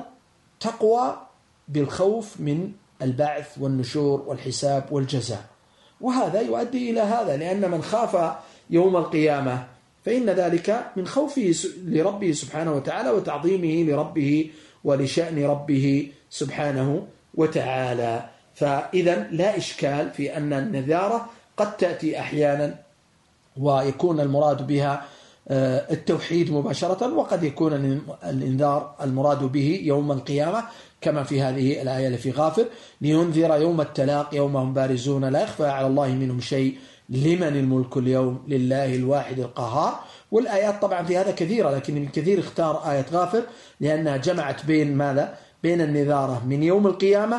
تقوى بالخوف من البعث والنشور والحساب والجزاء. وهذا يؤدي إلى هذا، لأن من خاف يوم القيامة فإن ذلك من خوفه لربه سبحانه وتعالى وتعظيمه لربه ولشأن ربه سبحانه وتعالى. فإذا لا إشكال في أن النذارة قد تأتي أحيانا ويكون المراد بها التوحيد مباشرة، وقد يكون الإنذار المراد به يوم القيامة كما في هذه الآية التي في غافر، لينذر يوم التلاق يوم هم بارزون لا يخفى على الله منهم شيء لمن الملك اليوم لله الواحد القهار. والآيات طبعا في هذا كثيرة، لكن ابن كثير اختار آية غافر لأنها جمعت بين ماذا؟ بين النذارة من يوم القيامة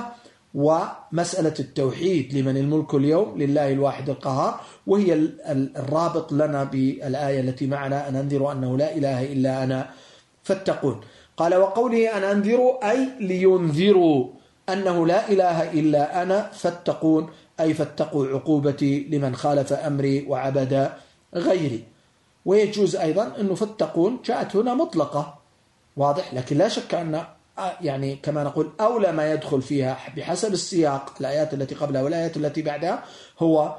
ومسألة التوحيد لمن الملك اليوم لله الواحد القهار، وهي الرابط لنا بالآية التي معنا أن أنذروا أنه لا إله إلا أنا فاتقون. قال وقوله أن أنذروا أي لينذروا أنه لا إله إلا أنا فاتقون، أي فاتقوا عقوبتي لمن خالف أمري وعبد غيري. ويجوز أيضا أنه فاتقون جاءت هنا مطلقة، واضح، لكن لا شك أن يعني كما نقول أولى ما يدخل فيها بحسب السياق الآيات التي قبلها والآيات التي بعدها هو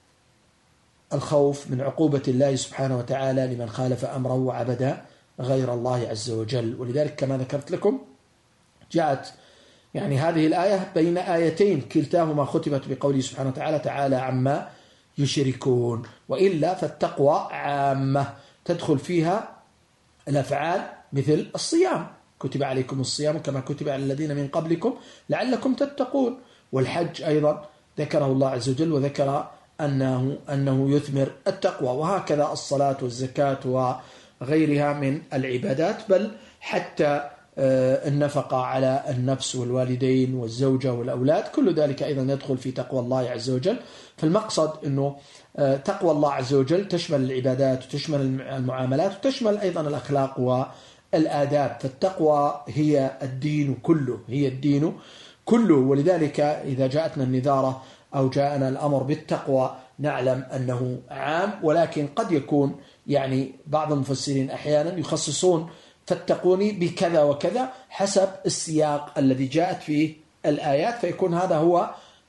الخوف من عقوبة الله سبحانه وتعالى لمن خالف أمره وعبد غير الله عز وجل. ولذلك كما ذكرت لكم جاءت يعني هذه الآية بين آيتين كلتاهما ختمت بقوله سبحانه وتعالى تعالى عما يشركون، وإلا فالتقوى عامة تدخل فيها الأفعال مثل الصيام، كتب عليكم الصيام كما كتب على الذين من قبلكم لعلكم تتقون. والحج أيضا ذكره الله عز وجل وذكر أنه يثمر التقوى، وهكذا الصلاة والزكاة وغيرها من العبادات، بل حتى النفقة على النفس والوالدين والزوجة والأولاد، كل ذلك أيضا يدخل في تقوى الله عز وجل. فالمقصد أنه تقوى الله عز وجل تشمل العبادات وتشمل المعاملات وتشمل أيضا الأخلاق والآداب، فالتقوى هي الدين كله، هي الدين كله. ولذلك إذا جاءتنا النذارة أو جاءنا الأمر بالتقوى نعلم أنه عام، ولكن قد يكون يعني بعض المفسرين أحيانا يخصصون فاتقوني بكذا وكذا حسب السياق الذي جاءت فيه الآيات، فيكون هذا هو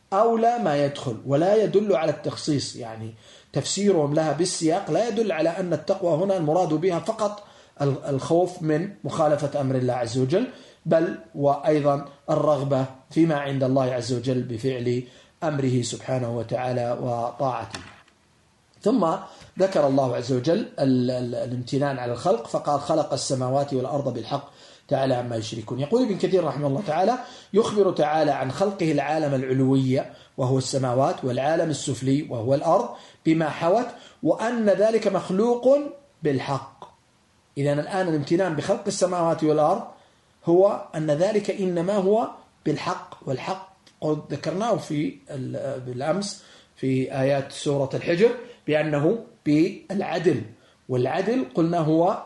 أولى ما يدخل، ولا يدل على التخصيص. يعني تفسيرهم لها بالسياق لا يدل على أن التقوى هنا المراد بها فقط الخوف من مخالفة أمر الله عز وجل، بل وأيضا الرغبة فيما عند الله عز وجل بفعل أمره سبحانه وتعالى وطاعته. ثم ذكر الله عز وجل الامتنان على الخلق فقال خلق السماوات والأرض بالحق تعالى عما يشركون. يقول ابن كثير رحمه الله تعالى يخبر تعالى عن خلقه العالم العلوي وهو السماوات والعالم السفلي وهو الأرض بما حوت، وأن ذلك مخلوق بالحق. إذن الآن الامتنان بخلق السماوات والأرض هو أن ذلك إنما هو بالحق، والحق قد ذكرناه بالأمس في آيات سورة الحجر بأنه بالعدل، والعدل قلنا هو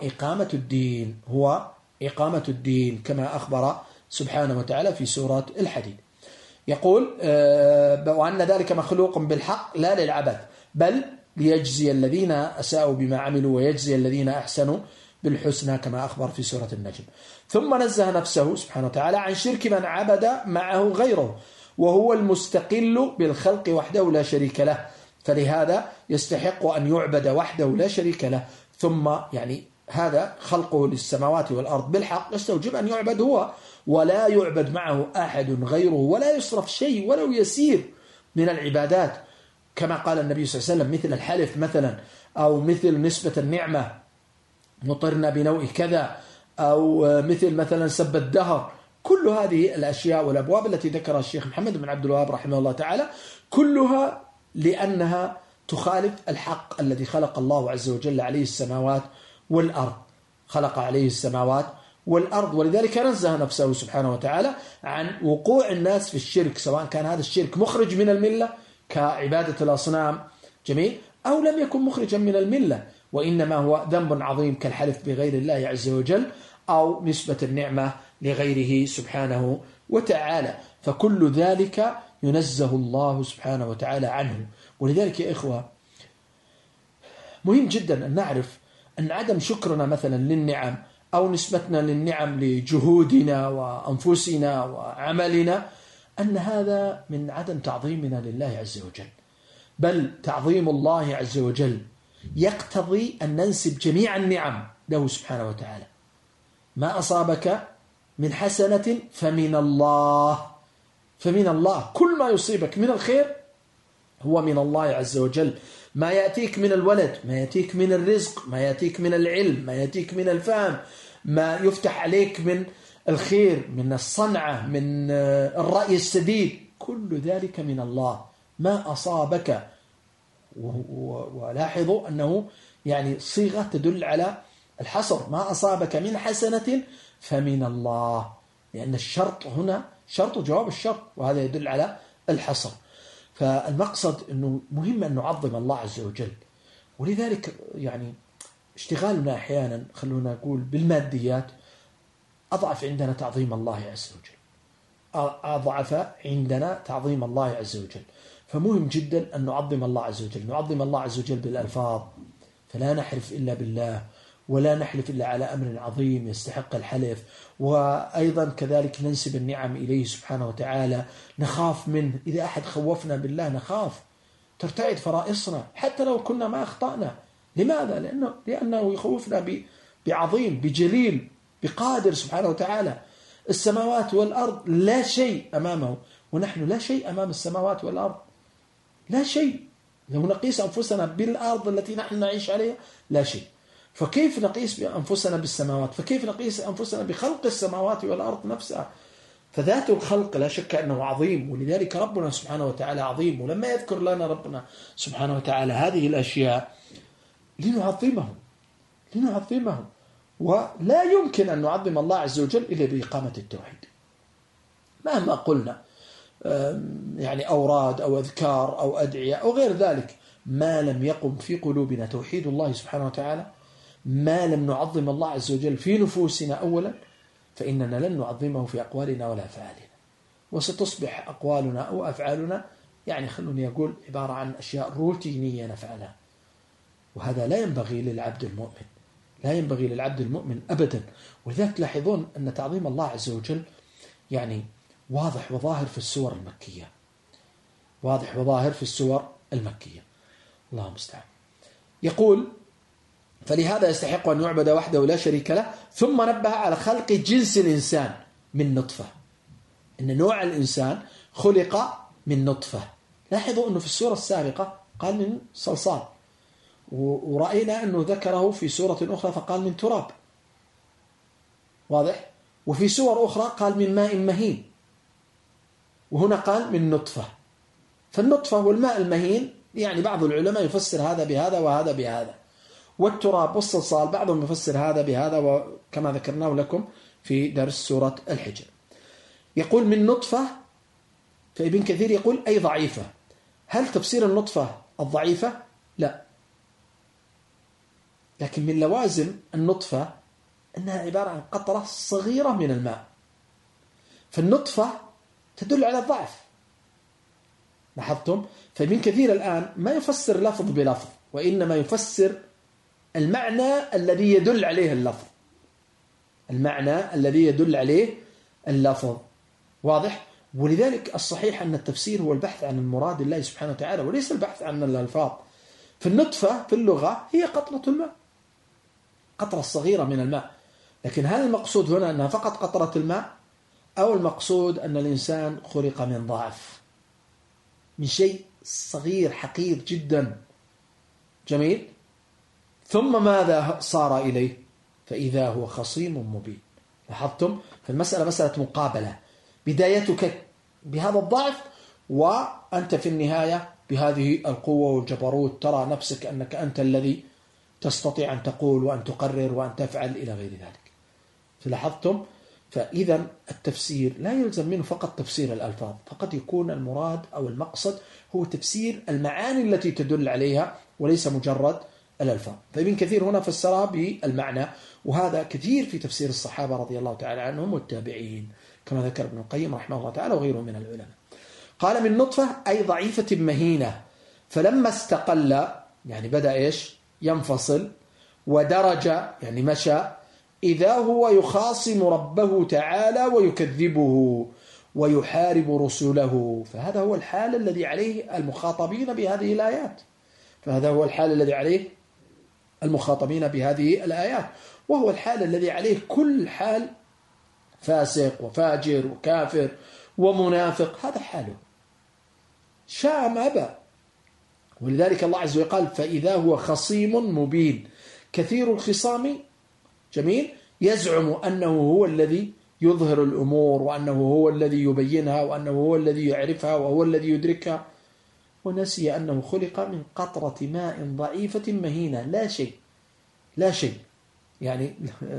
إقامة الدين كما أخبر سبحانه وتعالى في سورة الحديد. يقول وأن ذلك مخلوق بالحق لا للعبث، بل ليجزي الذين أساءوا بما عملوا ويجزي الذين أحسنوا بالحسنى كما أخبر في سورة النجم. ثم نزه نفسه سبحانه وتعالى عن شرك من عبد معه غيره، وهو المستقل بالخلق وحده لا شريك له، فلهذا يستحق أن يعبد وحده لا شريك له. ثم يعني هذا خلقه للسماوات والأرض بالحق يستوجب أن يعبد هو، ولا يعبد معه أحد غيره، ولا يصرف شيء ولو يسير من العبادات، كما قال النبي صلى الله عليه وسلم مثل الحلف مثلا، أو مثل نسبة النعمة مطرنا بنوء كذا، أو مثلا سب الدهر. كل هذه الأشياء والأبواب التي ذكرها الشيخ محمد بن عبد الوهاب رحمه الله تعالى كلها لأنها تخالف الحق الذي خلق الله عز وجل عليه السماوات والأرض، خلق عليه السماوات والأرض. ولذلك نزه نفسه سبحانه وتعالى عن وقوع الناس في الشرك، سواء كان هذا الشرك مخرج من الملة كعبادة الأصنام جميل، أو لم يكن مخرجا من الملة وإنما هو ذنب عظيم كالحلف بغير الله عز وجل، أو نسبة النعمة لغيره سبحانه وتعالى. فكل ذلك ينزه الله سبحانه وتعالى عنه. ولذلك يا إخوة مهم جدا أن نعرف أن عدم شكرنا مثلا للنعم أو نسبتنا للنعم لجهودنا وأنفسنا وعملنا أن هذا من عدم تعظيمنا لله عز وجل، بل تعظيم الله عز وجل يقتضي أن ننسب جميع النعم له سبحانه وتعالى. ما أصابك من حسنة فمن الله، كل ما يصيبك من الخير هو من الله عز وجل. ما يأتيك من الولد، ما يأتيك من الرزق، ما يأتيك من العلم، ما يأتيك من الفهم، ما يفتح عليك من الخير، من الصنعة، من الرأي السديد، كل ذلك من الله. ما أصابك، ولاحظوا أنه يعني صيغة تدل على الحصر، ما أصابك من حسنة فمن الله، لأن الشرط هنا شرط جواب الشرط، وهذا يدل على الحصر. فالمقصد أنه مهم أن نعظم الله عز وجل. ولذلك يعني اشتغالنا أحيانا خلونا نقول بالماديات أضعف عندنا تعظيم الله عز وجل، أضعف عندنا تعظيم الله عز وجل. فمهم جدا أن نعظم الله عز وجل، نعظم الله عز وجل بالألفاظ، فلا نحلف إلا بالله، ولا نحلف إلا على أمر عظيم يستحق الحلف، وأيضا كذلك ننسب النعم إليه سبحانه وتعالى، نخاف منه، إذا أحد خوفنا بالله نخاف، ترتعد فرائصنا حتى لو كنا ما أخطأنا. لماذا؟ لأنه يخوفنا بعظيم، بجليل، بقادر سبحانه وتعالى. السماوات والأرض لا شيء أمامه، ونحن لا شيء أمام السماوات والأرض، لا شيء. لو نقيس أنفسنا بالأرض التي نحن نعيش عليها لا شيء، فكيف نقيس أنفسنا بالسماوات؟ فكيف نقيس أنفسنا بخلق السماوات والأرض نفسها؟ فذات الخلق لا شك أنه عظيم، ولذلك ربنا سبحانه وتعالى عظيم. ولما يذكر لنا ربنا سبحانه وتعالى هذه الأشياء لنعظمه، ولا يمكن أن نعظم الله عز وجل إلا بإقامة التوحيد. مهما قلنا يعني أوراد أو أذكار أو أدعية أو غير ذلك، ما لم يقم في قلوبنا توحيد الله سبحانه وتعالى، ما لم نعظم الله عز وجل في نفوسنا أولا، فإننا لن نعظمه في أقوالنا ولا أفعالنا، وستصبح أقوالنا أو أفعالنا يعني خلوني أقول عبارة عن أشياء روتينية نفعلها، وهذا لا ينبغي للعبد المؤمن، لا ينبغي للعبد المؤمن أبدا. ولذلك تلاحظون أن تعظيم الله عز وجل يعني واضح وظاهر في السور المكية. واضح وظاهر في السور المكية. الله المستعان. يقول: فلهذا يستحق أن يعبد وحده لا شريك له. ثم نبه على خلق جنس الإنسان من نطفة، إن نوع الإنسان خلق من نطفة. لاحظوا أنه في السورة السابقة قال من صلصال، ورأينا أنه ذكره في سورة أخرى فقال من تراب، واضح؟ وفي سور أخرى قال من ماء مهين، وهنا قال من نطفة. فالنطفة والماء المهين يعني بعض العلماء يفسر هذا بهذا وهذا بهذا، والتراب والصلصال بعضهم يفسر هذا بهذا، وكما ذكرناه لكم في درس سورة الحجر. يقول من نطفة، فابن كثير يقول أي ضعيفة. هل تفسير النطفة الضعيفة؟ لا، لكن من لوازم النطفة أنها عبارة عن قطرة صغيرة من الماء، فالنطفة تدل على الضعف. لاحظتم؟ فابن كثير الآن ما يفسر لفظ بلفظ، وإنما يفسر المعنى الذي يدل عليه اللفظ، المعنى الذي يدل عليه اللفظ، واضح؟ ولذلك الصحيح أن التفسير هو البحث عن المراد الله سبحانه وتعالى، وليس البحث عن الألفاظ. فالنطفة في اللغة هي قطرة الماء، قطرة صغيرة من الماء. لكن هل المقصود هنا أنها فقط قطرة الماء، أو المقصود أن الإنسان خلق من ضعف، من شيء صغير حقير جدا؟ جميل. ثم ماذا صار إليه؟ فإذا هو خصيم مبين. لاحظتم؟ فالمسألة مسألة مقابلة، بدايتك بهذا الضعف، وأنت في النهاية بهذه القوة والجبروت، ترى نفسك أنك أنت الذي تستطيع أن تقول وأن تقرر وأن تفعل إلى غير ذلك. فلاحظتم؟ فإذا التفسير لا يلزم منه فقط تفسير الألفاظ، فقد يكون المراد أو المقصد هو تفسير المعاني التي تدل عليها وليس مجرد الألفاظ. فابن كثير هنا فسرها بالمعنى، وهذا كثير في تفسير الصحابة رضي الله تعالى عنهم والتابعين، كما ذكر ابن القيم رحمه الله تعالى وغيره من العلماء. قال من نطفة أي ضعيفة مهينة، فلما استقل يعني بدأ إيش؟ ينفصل، ودرج يعني مشى، إذا هو يخاصم ربه تعالى ويكذبه ويحارب رسله. فهذا هو الحال الذي عليه المخاطبين بهذه الآيات، فهذا هو الحال الذي عليه المخاطبين بهذه الآيات، وهو الحال الذي عليه كل حال فاسق وفاجر وكافر ومنافق، هذا حاله شاء ما أبى. ولذلك الله عز وجل قال فإذا هو خصيم مبين، كثير الخصام، جميل، يزعم أنه هو الذي يظهر الأمور، وأنه هو الذي يبينها، وأنه هو الذي يعرفها، وهو الذي يدركها، ونسي أنه خلق من قطرة ماء ضعيفة مهينة، لا شيء، لا شيء. يعني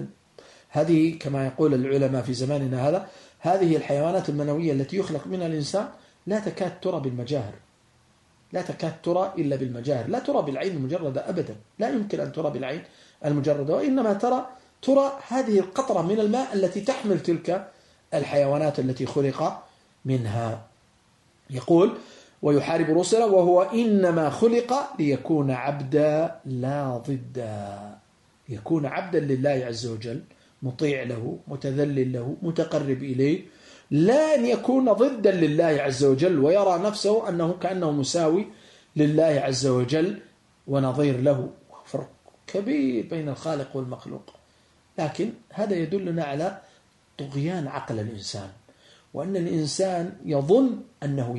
هذه كما يقول العلماء في زماننا هذا، هذه الحيوانات المنوية التي يخلق منها الإنسان لا تكاد ترى بالمجاهر، لا تكاد ترى إلا بالمجاهر، لا ترى بالعين المجردة أبدا، لا يمكن أن ترى بالعين المجردة، وإنما ترى هذه القطرة من الماء التي تحمل تلك الحيوانات التي خلق منها. يقول ويحارب رسله، وهو إنما خلق ليكون عبدا لا ضدا، يكون عبدا لله عز وجل، مطيع له، متذلل له، متقرب إليه، لا أن يكون ضدا لله عز وجل ويرى نفسه أنه كأنه مساوي لله عز وجل ونظير له. فرق كبير بين الخالق والمخلوق. لكن هذا يدلنا على طغيان عقل الإنسان، وأن الإنسان يظن أنه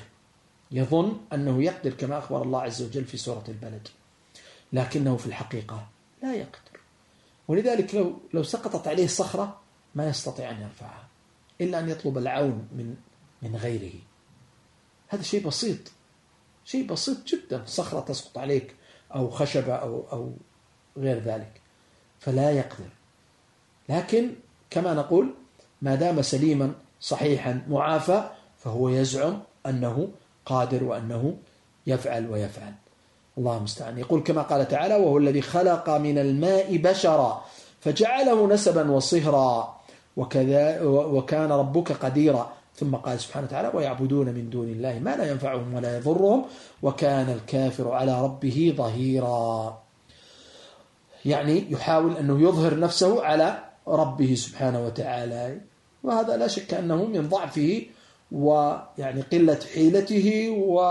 يقدر كما أخبر الله عز وجل في سورة البلد، لكنه في الحقيقة لا يقدر. ولذلك لو سقطت عليه صخرة ما يستطيع أن يرفعها إلا أن يطلب العون من غيره. هذا شيء بسيط، شيء بسيط جدا، صخرة تسقط عليك أو خشبة أو غير ذلك، فلا يقدر. لكن كما نقول ما دام سليما صحيحا معافى فهو يزعم أنه قادر وأنه يفعل ويفعل. الله المستعان. يقول كما قال تعالى وهو الذي خلق من الماء بشرا فجعله نسبا وصهرا وكان ربك قديرا. ثم قال سبحانه وتعالى ويعبدون من دون الله ما لا ينفعهم ولا يضرهم وكان الكافر على ربه ظهيرا. يعني يحاول أنه يظهر نفسه على ربه سبحانه وتعالى، وهذا لا شك أنه من ضعفه ويعني قلة حيلته،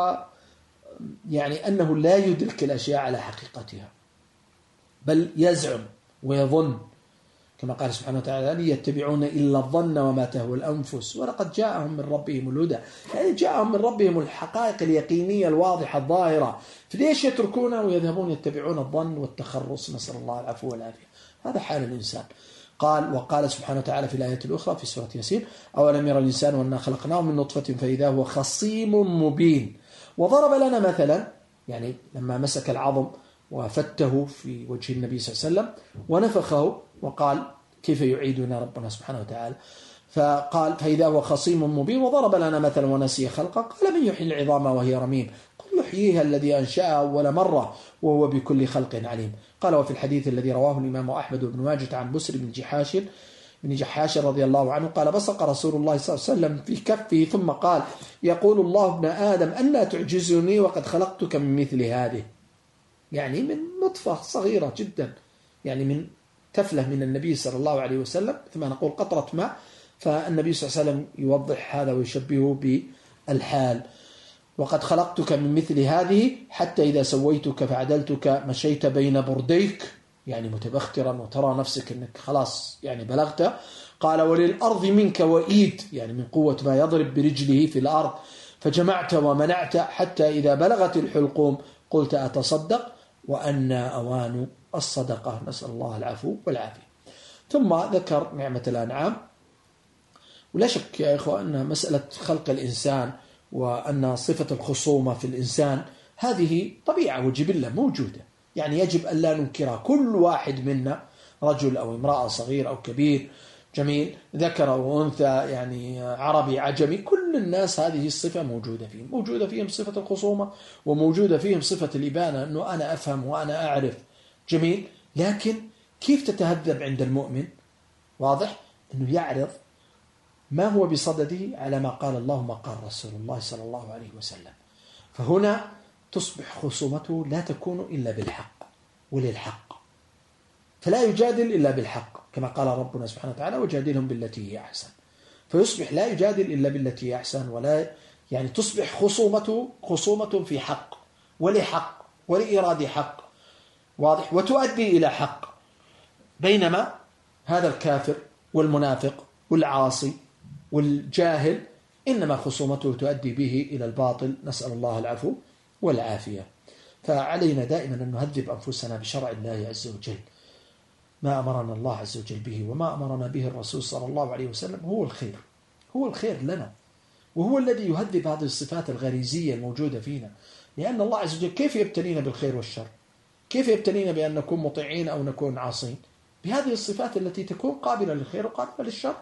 ويعني أنه لا يدرك الأشياء على حقيقتها، بل يزعم ويظن، كما قال سبحانه وتعالى يتبعون إلا الظن وما تهوى الأنفس ولقد جاءهم من ربهم الهدى. يعني جاءهم من ربهم الحقائق اليقينية الواضحة الظاهرة، فليش يتركونها ويذهبون يتبعون الظن والتخرص؟ نسأل الله العفو والعافية. هذا حال الإنسان. وقال سبحانه وتعالى في الآية الأخرى في سورة ياسين: أولم يرى الإنسان أنا خلقناه من نطفة فإذا هو خصيم مبين. وضرب لنا مثلا، يعني لما مسك العظم وفته في وجه النبي صلى الله عليه وسلم ونفخه، وقال: كيف يعيدنا ربنا سبحانه وتعالى؟ فقال: فإذا هو خصيم مبين. وضرب لنا مثلا ونسي خلقه، قال: من يحيي العظام وهي رميم؟ قل يحييها الذي أنشأها أول مرة وهو بكل خلق عليم. قال: وفي الحديث الذي رواه الإمام أحمد بن ماجه عن بسر بن جحاش رضي الله عنه قال: بصق رسول الله صلى الله عليه وسلم في كفه ثم قال: يقول الله ابن آدم ألا تعجزني وقد خلقتك من مثل هذه. يعني من نطفة صغيرة جدا، يعني من تفلة من النبي صلى الله عليه وسلم، ثم نقول قطرة ماء. فالنبي صلى الله عليه وسلم يوضح هذا ويشبهه بالحال: وقد خلقتك من مثل هذه حتى إذا سويتك فعدلتك مشيت بين برديك، يعني متبخترا وترى نفسك أنك خلاص يعني بلغت. قال: وللأرض منك وإيد، يعني من قوة ما يضرب برجله في الأرض، فجمعت ومنعت حتى إذا بلغت الحلقوم قلت أتصدق وأنا أوان الصدقة. نسأل الله العفو والعافية. ثم ذكر نعمة الأنعام. ولا شك يا إخوة أن مسألة خلق الإنسان وأن صفة الخصومة في الإنسان هذه طبيعة وجبلة موجودة، يعني يجب أن لا ننكرها. كل واحد منا، رجل أو امرأة، صغير أو كبير، جميل، ذكر أو أنثى، يعني عربي عجمي، كل الناس هذه الصفة موجودة فيهم. موجودة فيهم صفة الخصومة، وموجودة فيهم صفة الإبانة، أنه أنا أفهم وأنا أعرف، جميل. لكن كيف تتهذب عند المؤمن؟ واضح أنه يعرض ما هو بصدده على ما قال الله ما قال رسول الله صلى الله عليه وسلم. فهنا تصبح خصومته لا تكون إلا بالحق وللحق، فلا يجادل إلا بالحق، كما قال ربنا سبحانه وتعالى: وجادلهم بالتي هي أحسن. فيصبح لا يجادل إلا بالتي هي أحسن، ولا يعني تصبح خصومة في حق ولحق ولإرادة حق، واضح، وتؤدي إلى حق. بينما هذا الكافر والمنافق والعاصي والجاهل إنما خصومته تؤدي به إلى الباطل. نسأل الله العفو والعافية. فعلينا دائما أن نهذب أنفسنا بشرع الله عز وجل. ما أمرنا الله عز وجل به وما أمرنا به الرسول صلى الله عليه وسلم هو الخير، هو الخير لنا، وهو الذي يهذب هذه الصفات الغريزية الموجودة فينا. لأن الله عز وجل كيف يبتلينا بالخير والشر؟ كيف يبتلينا بأن نكون مطيعين أو نكون عاصين؟ بهذه الصفات التي تكون قابلة للخير وقابلة للشر.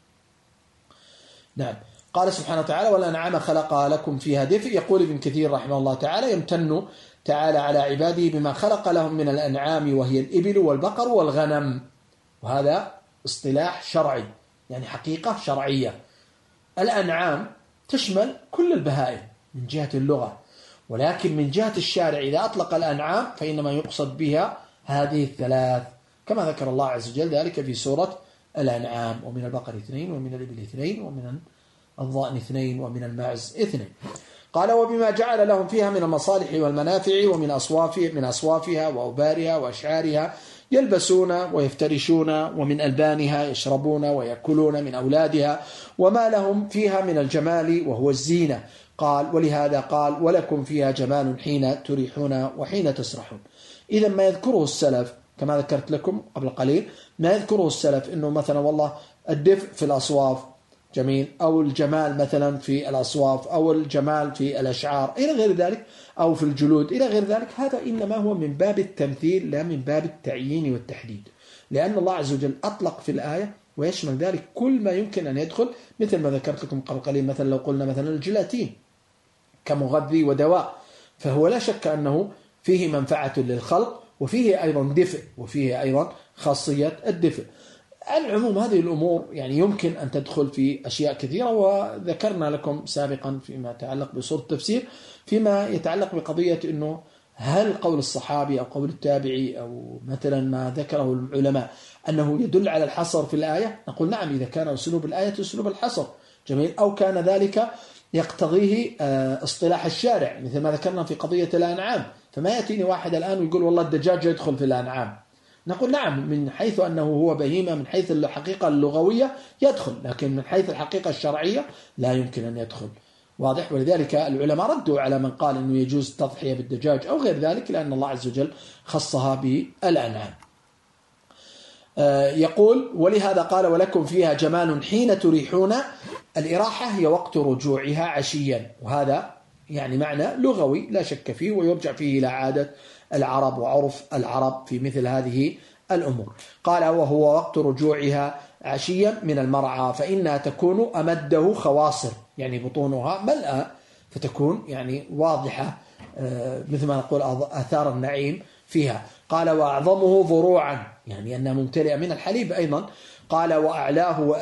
نعم. قال سبحانه وتعالى: والأنعام خلقها لكم فيها دفء. يقول ابن كثير رحمه الله تعالى: يمتن تعالى على عباده بما خلق لهم من الأنعام، وهي الإبل والبقر والغنم. وهذا اصطلاح شرعي، يعني حقيقة شرعية. الأنعام تشمل كل البهائم من جهة اللغة، ولكن من جهة الشارع إذا أطلق الأنعام فإنما يقصد بها هذه الثلاث، كما ذكر الله عز وجل ذلك في سورة الأنعام: ومن البقر 2، ومن الإبل 2، ومن الضأن 2، ومن الماعز 2. قال: وبما جعل لهم فيها من المصالح والمنافع، ومن أصوافها وأوبارها وأشعارها يلبسون ويفترشون، ومن ألبانها يشربون ويأكلون من أولادها، وما لهم فيها من الجمال وهو الزينة. قال: ولهذا قال: ولكم فيها جمال حين تريحون وحين تسرحون. إذا ما يذكره السلف كما ذكرت لكم قبل قليل، ما يذكره السلف إنه مثلا والله الدفء في الأصواف جميل، أو الجمال مثلا في الأصواف، أو الجمال في الأشعار إلى غير ذلك، أو في الجلود إلى غير ذلك، هذا إنما هو من باب التمثيل لا من باب التعيين والتحديد. لأن الله عز وجل أطلق في الآية ويشمل ذلك كل ما يمكن أن يدخل، مثل ما ذكرت لكم قبل قليل. مثلا لو قلنا مثلا الجيلاتين كمغذي ودواء، فهو لا شك أنه فيه منفعة للخلق، وفيه أيضا دفء، وفيه أيضا خاصية الدفء. على العموم هذه الأمور يعني يمكن أن تدخل في أشياء كثيرة، وذكرنا لكم سابقا فيما يتعلق بصورة التفسير، فيما يتعلق بقضية أنه هل قول الصحابي أو قول التابعي أو مثلا ما ذكره العلماء أنه يدل على الحصر في الآية؟ نقول نعم، إذا كان أسلوب الآية أسلوب الحصر جميل، أو كان ذلك يقتضيه اصطلاح الشارع، مثل ما ذكرنا في قضية الأنعام. فما يأتيني واحد الآن ويقول والله الدجاج يدخل في الأنعام، نقول نعم من حيث أنه هو بهيمة من حيث الحقيقة اللغوية يدخل، لكن من حيث الحقيقة الشرعية لا يمكن أن يدخل. واضح؟ ولذلك العلماء ردوا على من قال أنه يجوز التضحية بالدجاج أو غير ذلك، لأن الله عز وجل خصها بالأنعام. يقول ولهذا قال ولكم فيها جمال حين تريحون. الإراحة هي وقت رجوعها عشيا، وهذا يعني معنى لغوي لا شك فيه، ويرجع فيه إلى عادة العرب وعرف العرب في مثل هذه الأمور. قال وهو وقت رجوعها عشيا من المرعى، فإنها تكون أمده خواصر، يعني بطونها ملأى فتكون يعني واضحة، مثل ما نقول آثار النعيم فيها. قال وأعظمه ضروعا، يعني أنها ممتلئة من الحليب أيضا. قال وأعلاه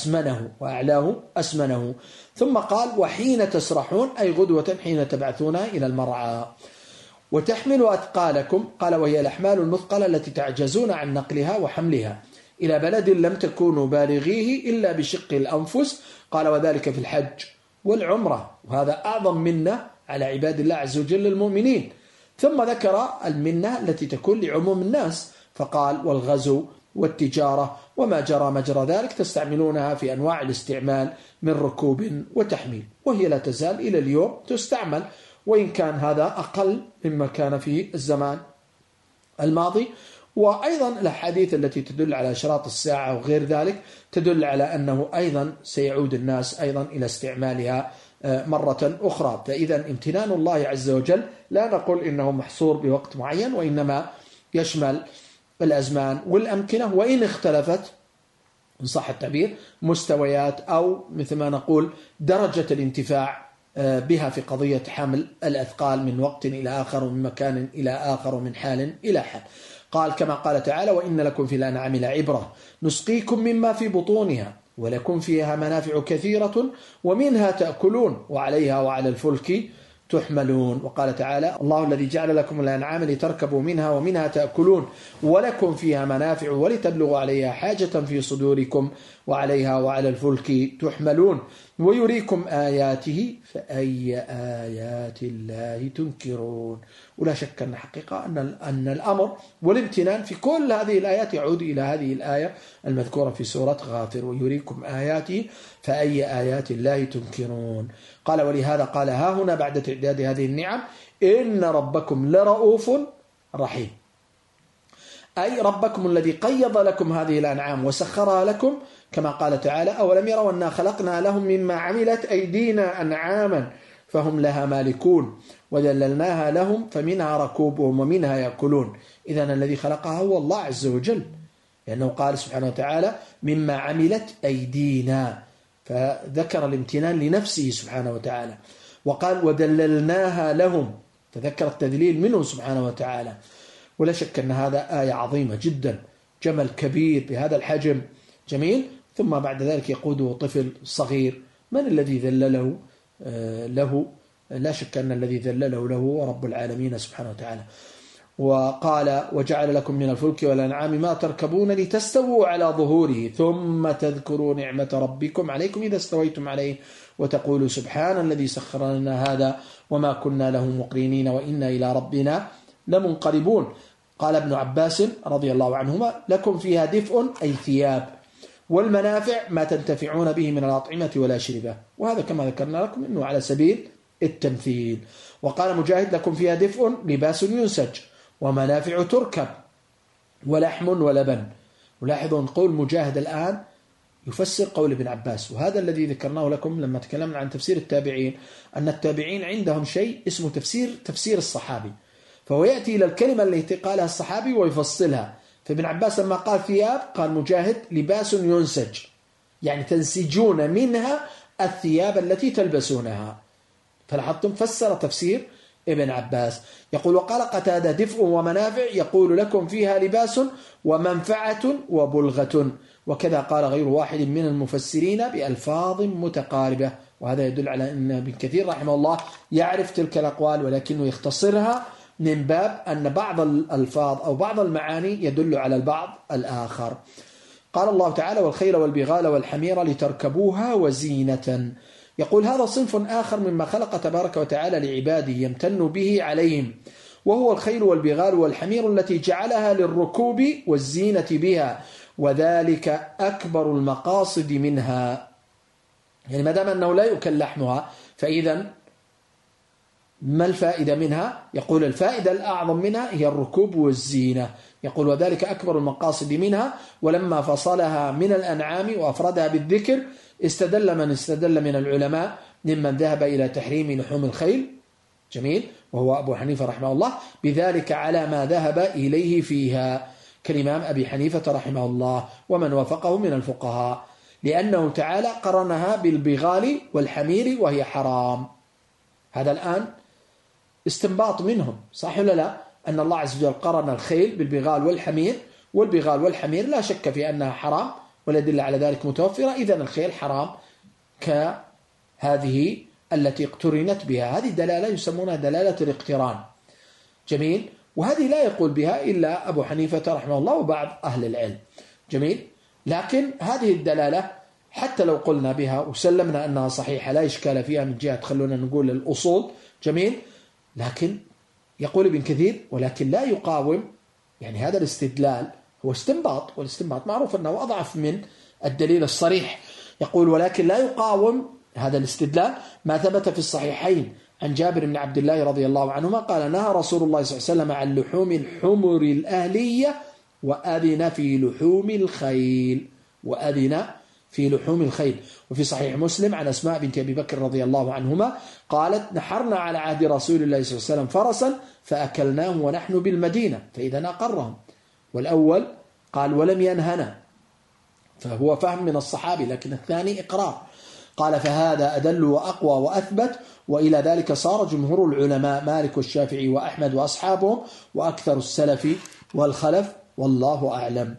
أسمنه. ثم قال وحين تسرحون، أي غدوة حين تبعثون إلى المرعى. وتحمل أثقالكم، قال وهي الأحمال المثقلة التي تعجزون عن نقلها وحملها إلى بلد لم تكونوا بالغيه إلا بشق الأنفس. قال وذلك في الحج والعمرة، وهذا أعظم منة على عباد الله عز وجل المؤمنين. ثم ذكر المنة التي تكون لعموم الناس، فقال والغزو والتجارة وما جرى مجرى ذلك تستعملونها في أنواع الاستعمال من ركوب وتحميل، وهي لا تزال إلى اليوم تستعمل، وإن كان هذا أقل مما كان في الزمان الماضي. وأيضا الأحاديث التي تدل على أشراط الساعة وغير ذلك تدل على أنه أيضا سيعود الناس أيضا إلى استعمالها مرة أخرى. فإذا امتنان الله عز وجل لا نقول إنه محصور بوقت معين، وإنما يشمل الأزمان والأمكنة، وإن اختلفت إن صح التعبير مستويات أو مثل ما نقول درجة الانتفاع بها في قضية حمل الأثقال من وقت إلى آخر ومن مكان إلى آخر ومن حال إلى حال. قال كما قال تعالى وإن لكم في الأنعام لعبرة نسقيكم مما في بطونها ولكم فيها منافع كثيرة ومنها تأكلون وعليها وعلى الفلك تحملون. وقال تعالى الله الذي جعل لكم الأنعام لتركبوا منها ومنها تأكلون ولكم فيها منافع ولتبلغوا عليها حاجة في صدوركم وعليها وعلى الفلك تحملون ويريكم آياته فأي آيات الله تنكرون. ولا شك أن حقيقة أن الأمر والامتنان في كل هذه الآيات يعود إلى هذه الآية المذكورة في سورة غافر ويريكم آياته فأي آيات الله تنكرون. قال ولهذا قال ها هنا بعد تعداد هذه النعم إن ربكم لرؤوف رحيم، أي ربكم الذي قيض لكم هذه الأنعام وسخرها لكم كما قال تعالى أولم يروا أننا خلقنا لهم مما عملت أيدينا أنعاما فهم لها مالكون وذللناها لهم فمنها ركوبهم ومنها يأكلون. إذن الذي خلقها هو الله عز وجل، لأنه قال سبحانه وتعالى مما عملت أيدينا، فذكر الامتنان لنفسه سبحانه وتعالى، وقال وذللناها لهم فذكر التذليل منه سبحانه وتعالى. ولا شك أن هذا آية عظيمة جدا، جمل كبير بهذا الحجم جميل، ثم بعد ذلك يقوده طفل صغير. من الذي ذلله له؟ لا شك أن الذي ذلله له هو رب العالمين سبحانه وتعالى. وقال وجعل لكم من الفلك والأنعام ما تركبون لتستووا على ظهوره ثم تذكروا نعمة ربكم عليكم إذا استويتم عليه وتقولوا سبحان الذي سخر لنا هذا وما كنا له مقرنين وإنا إلى ربنا لمنقلبون. قال ابن عباس رضي الله عنهما لكم فيها دفء أي ثياب، والمنافع ما تنتفعون به من الأطعمة والأشربة، وهذا كما ذكرنا لكم إنه على سبيل التمثيل. وقال مجاهد لكم فيها دفء لباس ينسج ومنافع تركب ولحم ولبن. ولاحظوا قول مجاهد الآن يفسر قول ابن عباس، وهذا الذي ذكرناه لكم لما تكلمنا عن تفسير التابعين، أن التابعين عندهم شيء اسمه تفسير الصحابي، فهو يأتي إلى الكلمة التي قالها الصحابي ويفصلها. فابن عباس لما قال ثياب قال مجاهد لباس ينسج، يعني تنسجون منها الثياب التي تلبسونها. فلاحظتم فسر تفسير ابن عباس. يقول وقال قتادة دفء ومنافع يقول لكم فيها لباس ومنفعة وبلغة، وكذا قال غير واحد من المفسرين بألفاظ متقاربة. وهذا يدل على أن ابن كثير رحمه الله يعرف تلك الأقوال ولكنه يختصرها من باب أن بعض الألفاظ أو بعض المعاني يدل على البعض الآخر. قال الله تعالى: والخيل والبغال والحمير لتركبوها وزينة. يقول هذا صنف آخر مما خلق تبارك وتعالى لعباده يمتن به عليهم، وهو الخيل والبغال والحمير التي جعلها للركوب والزينة بها، وذلك أكبر المقاصد منها. يعني ما دام أنه لا يؤكل لحمها فإذا ما الفائدة منها؟ يقول الفائدة الأعظم منها هي الركوب والزينة. يقول وذلك أكبر المقاصد منها. ولما فصلها من الأنعام وأفردها بالذكر استدل من استدل من العلماء ممن ذهب إلى تحريم لحوم الخيل، جميل، وهو أبو حنيفة رحمه الله، بذلك على ما ذهب إليه فيها كالإمام أبي حنيفة رحمه الله ومن وافقه من الفقهاء، لأنه تعالى قرنها بالبغال والحمير وهي حرام. هذا الآن استنباط منهم، صح ولا لا؟ أن الله عز وجل قرن الخيل بالبغال والحمير، والبغال والحمير لا شك في أنها حرام والأدلة على ذلك متوفرة، إذن الخيل حرام كهذه التي اقترنت بها. هذه دلالة يسمونها دلالة الاقتران، جميل، وهذه لا يقول بها إلا أبو حنيفة رحمه الله وبعض أهل العلم، جميل. لكن هذه الدلالة حتى لو قلنا بها وسلمنا أنها صحيحة لا إشكال فيها من جهة خلونا نقول الأصول، جميل، لكن يقول ابن كثير ولكن لا يقاوم، يعني هذا الاستدلال هو استنباط، والاستنباط معروف أنه أضعف من الدليل الصريح. يقول ولكن لا يقاوم هذا الاستدلال ما ثبت في الصحيحين عن جابر بن عبد الله رضي الله عنهما قال: نهى رسول الله صلى الله عليه وسلم عن لحوم الحمر الأهلية وأذن في لحوم الخيل، وأذن في لحوم الخيل. وفي صحيح مسلم عن أسماء بنت أبي بكر رضي الله عنهما قالت: نحرنا على عهد رسول الله صلى الله عليه وسلم فرسا فأكلناه ونحن بالمدينة فإذا أقرهم. والأول قال ولم ينهنا، فهو فهم من الصحابي، لكن الثاني إقرار. قال: فهذا أدل وأقوى وأثبت، وإلى ذلك صار جمهور العلماء مالك والشافعي وأحمد وأصحابهم وأكثر السلف والخلف، والله أعلم.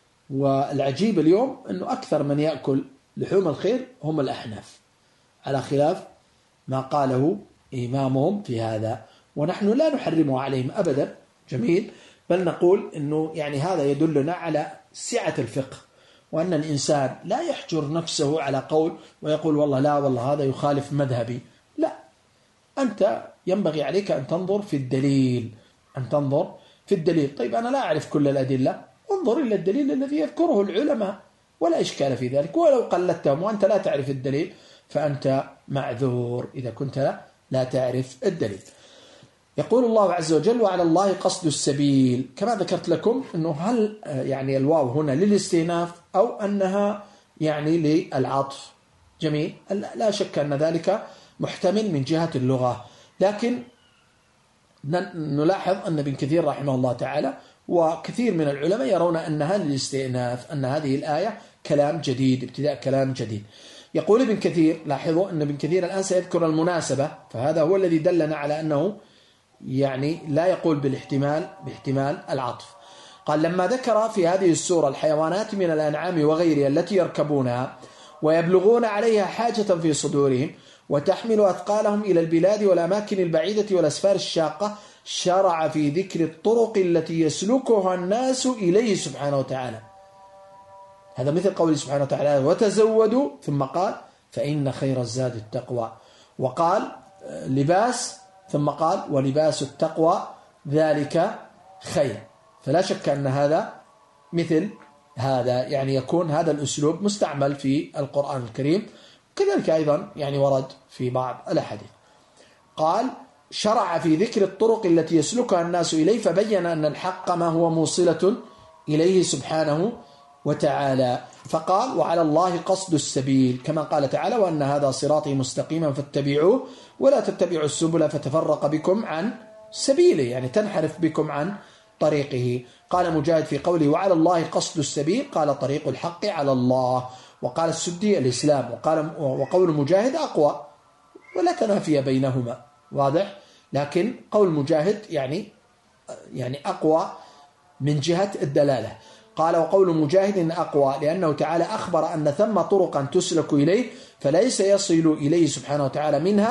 والعجيب اليوم أنه أكثر من يأكل لحوم الخيل هم الأحناف، على خلاف ما قاله إمامهم في هذا، ونحن لا نحرمه عليهم أبدا، جميل، بل نقول أنه يعني هذا يدلنا على سعة الفقه، وأن الإنسان لا يحجر نفسه على قول ويقول والله لا والله هذا يخالف مذهبي، لا، أنت ينبغي عليك أن تنظر في الدليل، أن تنظر في الدليل. طيب أنا لا أعرف كل الأدلة، انظر إلى الدليل الذي يذكره العلماء ولا إشكال في ذلك، ولو قلدتهم وأنت لا تعرف الدليل فأنت معذور إذا كنت لا تعرف الدليل. يقول الله عز وجل: وعلى الله قصد السبيل. كما ذكرت لكم أنه هل يعني الواو هنا للاستئناف أو أنها يعني للعطف، جميل، لا شك أن ذلك محتمل من جهة اللغة، لكن نلاحظ أن ابن كثير رحمه الله تعالى وكثير من العلماء يرون أنها للاستئناف، أن هذه الآية كلام جديد، ابتداء كلام جديد. يقول ابن كثير، لاحظوا أن ابن كثير الآن سيذكر المناسبة، فهذا هو الذي دلنا على أنه يعني لا يقول باحتمال العطف. قال: لما ذكر في هذه السورة الحيوانات من الأنعام وغيرها التي يركبونها ويبلغون عليها حاجة في صدورهم وتحمل أثقالهم إلى البلاد والأماكن البعيدة والأسفار الشاقة، شرع في ذكر الطرق التي يسلكها الناس إليه سبحانه وتعالى. هذا مثل قوله سبحانه وتعالى: وتزودوا، ثم قال: فإن خير الزاد التقوى، وقال لباس، ثم قال: ولباس التقوى ذلك خير. فلا شك أن هذا مثل هذا، يعني يكون هذا الأسلوب مستعمل في القرآن الكريم، كذلك أيضا يعني ورد في بعض الأحاديث. قال: شرع في ذكر الطرق التي يسلكها الناس إليه، فبين أن الحق ما هو موصلة إليه سبحانه وتعالى، فقال: وعلى الله قصد السبيل، كما قال تعالى: وأن هذا صراطي مستقيما فاتبعوه ولا تتبعوا السبل فتفرق بكم عن سبيله، يعني تنحرف بكم عن طريقه. قال مجاهد في قوله: وعلى الله قصد السبيل، قال: طريق الحق على الله. وقال السدي: الإسلام. وقول مجاهد أقوى ولا تنافي بينهما، واضح، لكن قول مجاهد يعني أقوى من جهة الدلالة. قال: وقول مجاهد أقوى لأنه تعالى أخبر أن ثم طرقا تسلك إليه فليس يصل إليه سبحانه وتعالى منها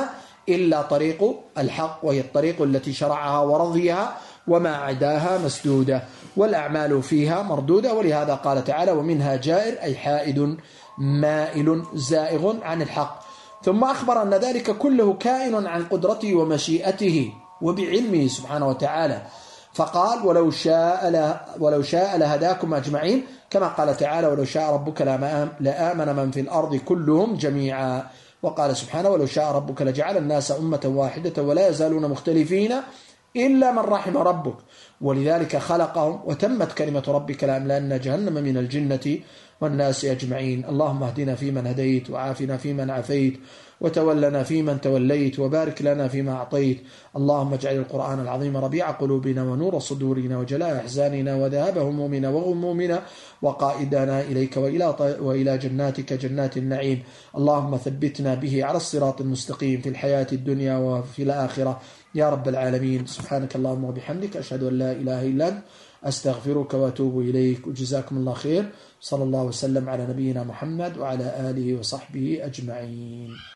إلا طريق الحق، وهي الطريق التي شرعها ورضيها، وما عداها مسدودة، والأعمال فيها مردودة. ولهذا قال تعالى: ومنها جائر، أي حائد مائل زائغ عن الحق. ثم أخبر أن ذلك كله كائن عن قدرته ومشيئته وبعلمه سبحانه وتعالى، فقال: ولو شاء لهداكم أجمعين، كما قال تعالى: ولو شاء ربك لآمن من في الأرض كلهم جميعا. وقال سبحانه: ولو شاء ربك لجعل الناس أمة واحدة ولا يزالون مختلفين إلا من رحم ربك، ولذلك خلقهم، وتمت كلمة ربك لأملأن جهنم من الجنة والناس أجمعين. اللهم اهدنا فيمن هديت، وعافنا فيمن عافيت، وتولنا فيمن توليت، وبارك لنا فيما أعطيت. اللهم اجعل القرآن العظيم ربيع قلوبنا ونور صدورنا وجلاء أحزاننا وذهاب همومنا وغمومنا، وقائدنا إليك وإلى جناتك جنات النعيم. اللهم ثبتنا به على الصراط المستقيم في الحياة الدنيا وفي الآخرة يا رب العالمين. سبحانك اللهم وبحمدك، أشهد أن لا إله إلا أنت، أستغفرك وأتوب إليك. وجزاكم الله خير. صلى الله وسلم على نبينا محمد وعلى آله وصحبه أجمعين.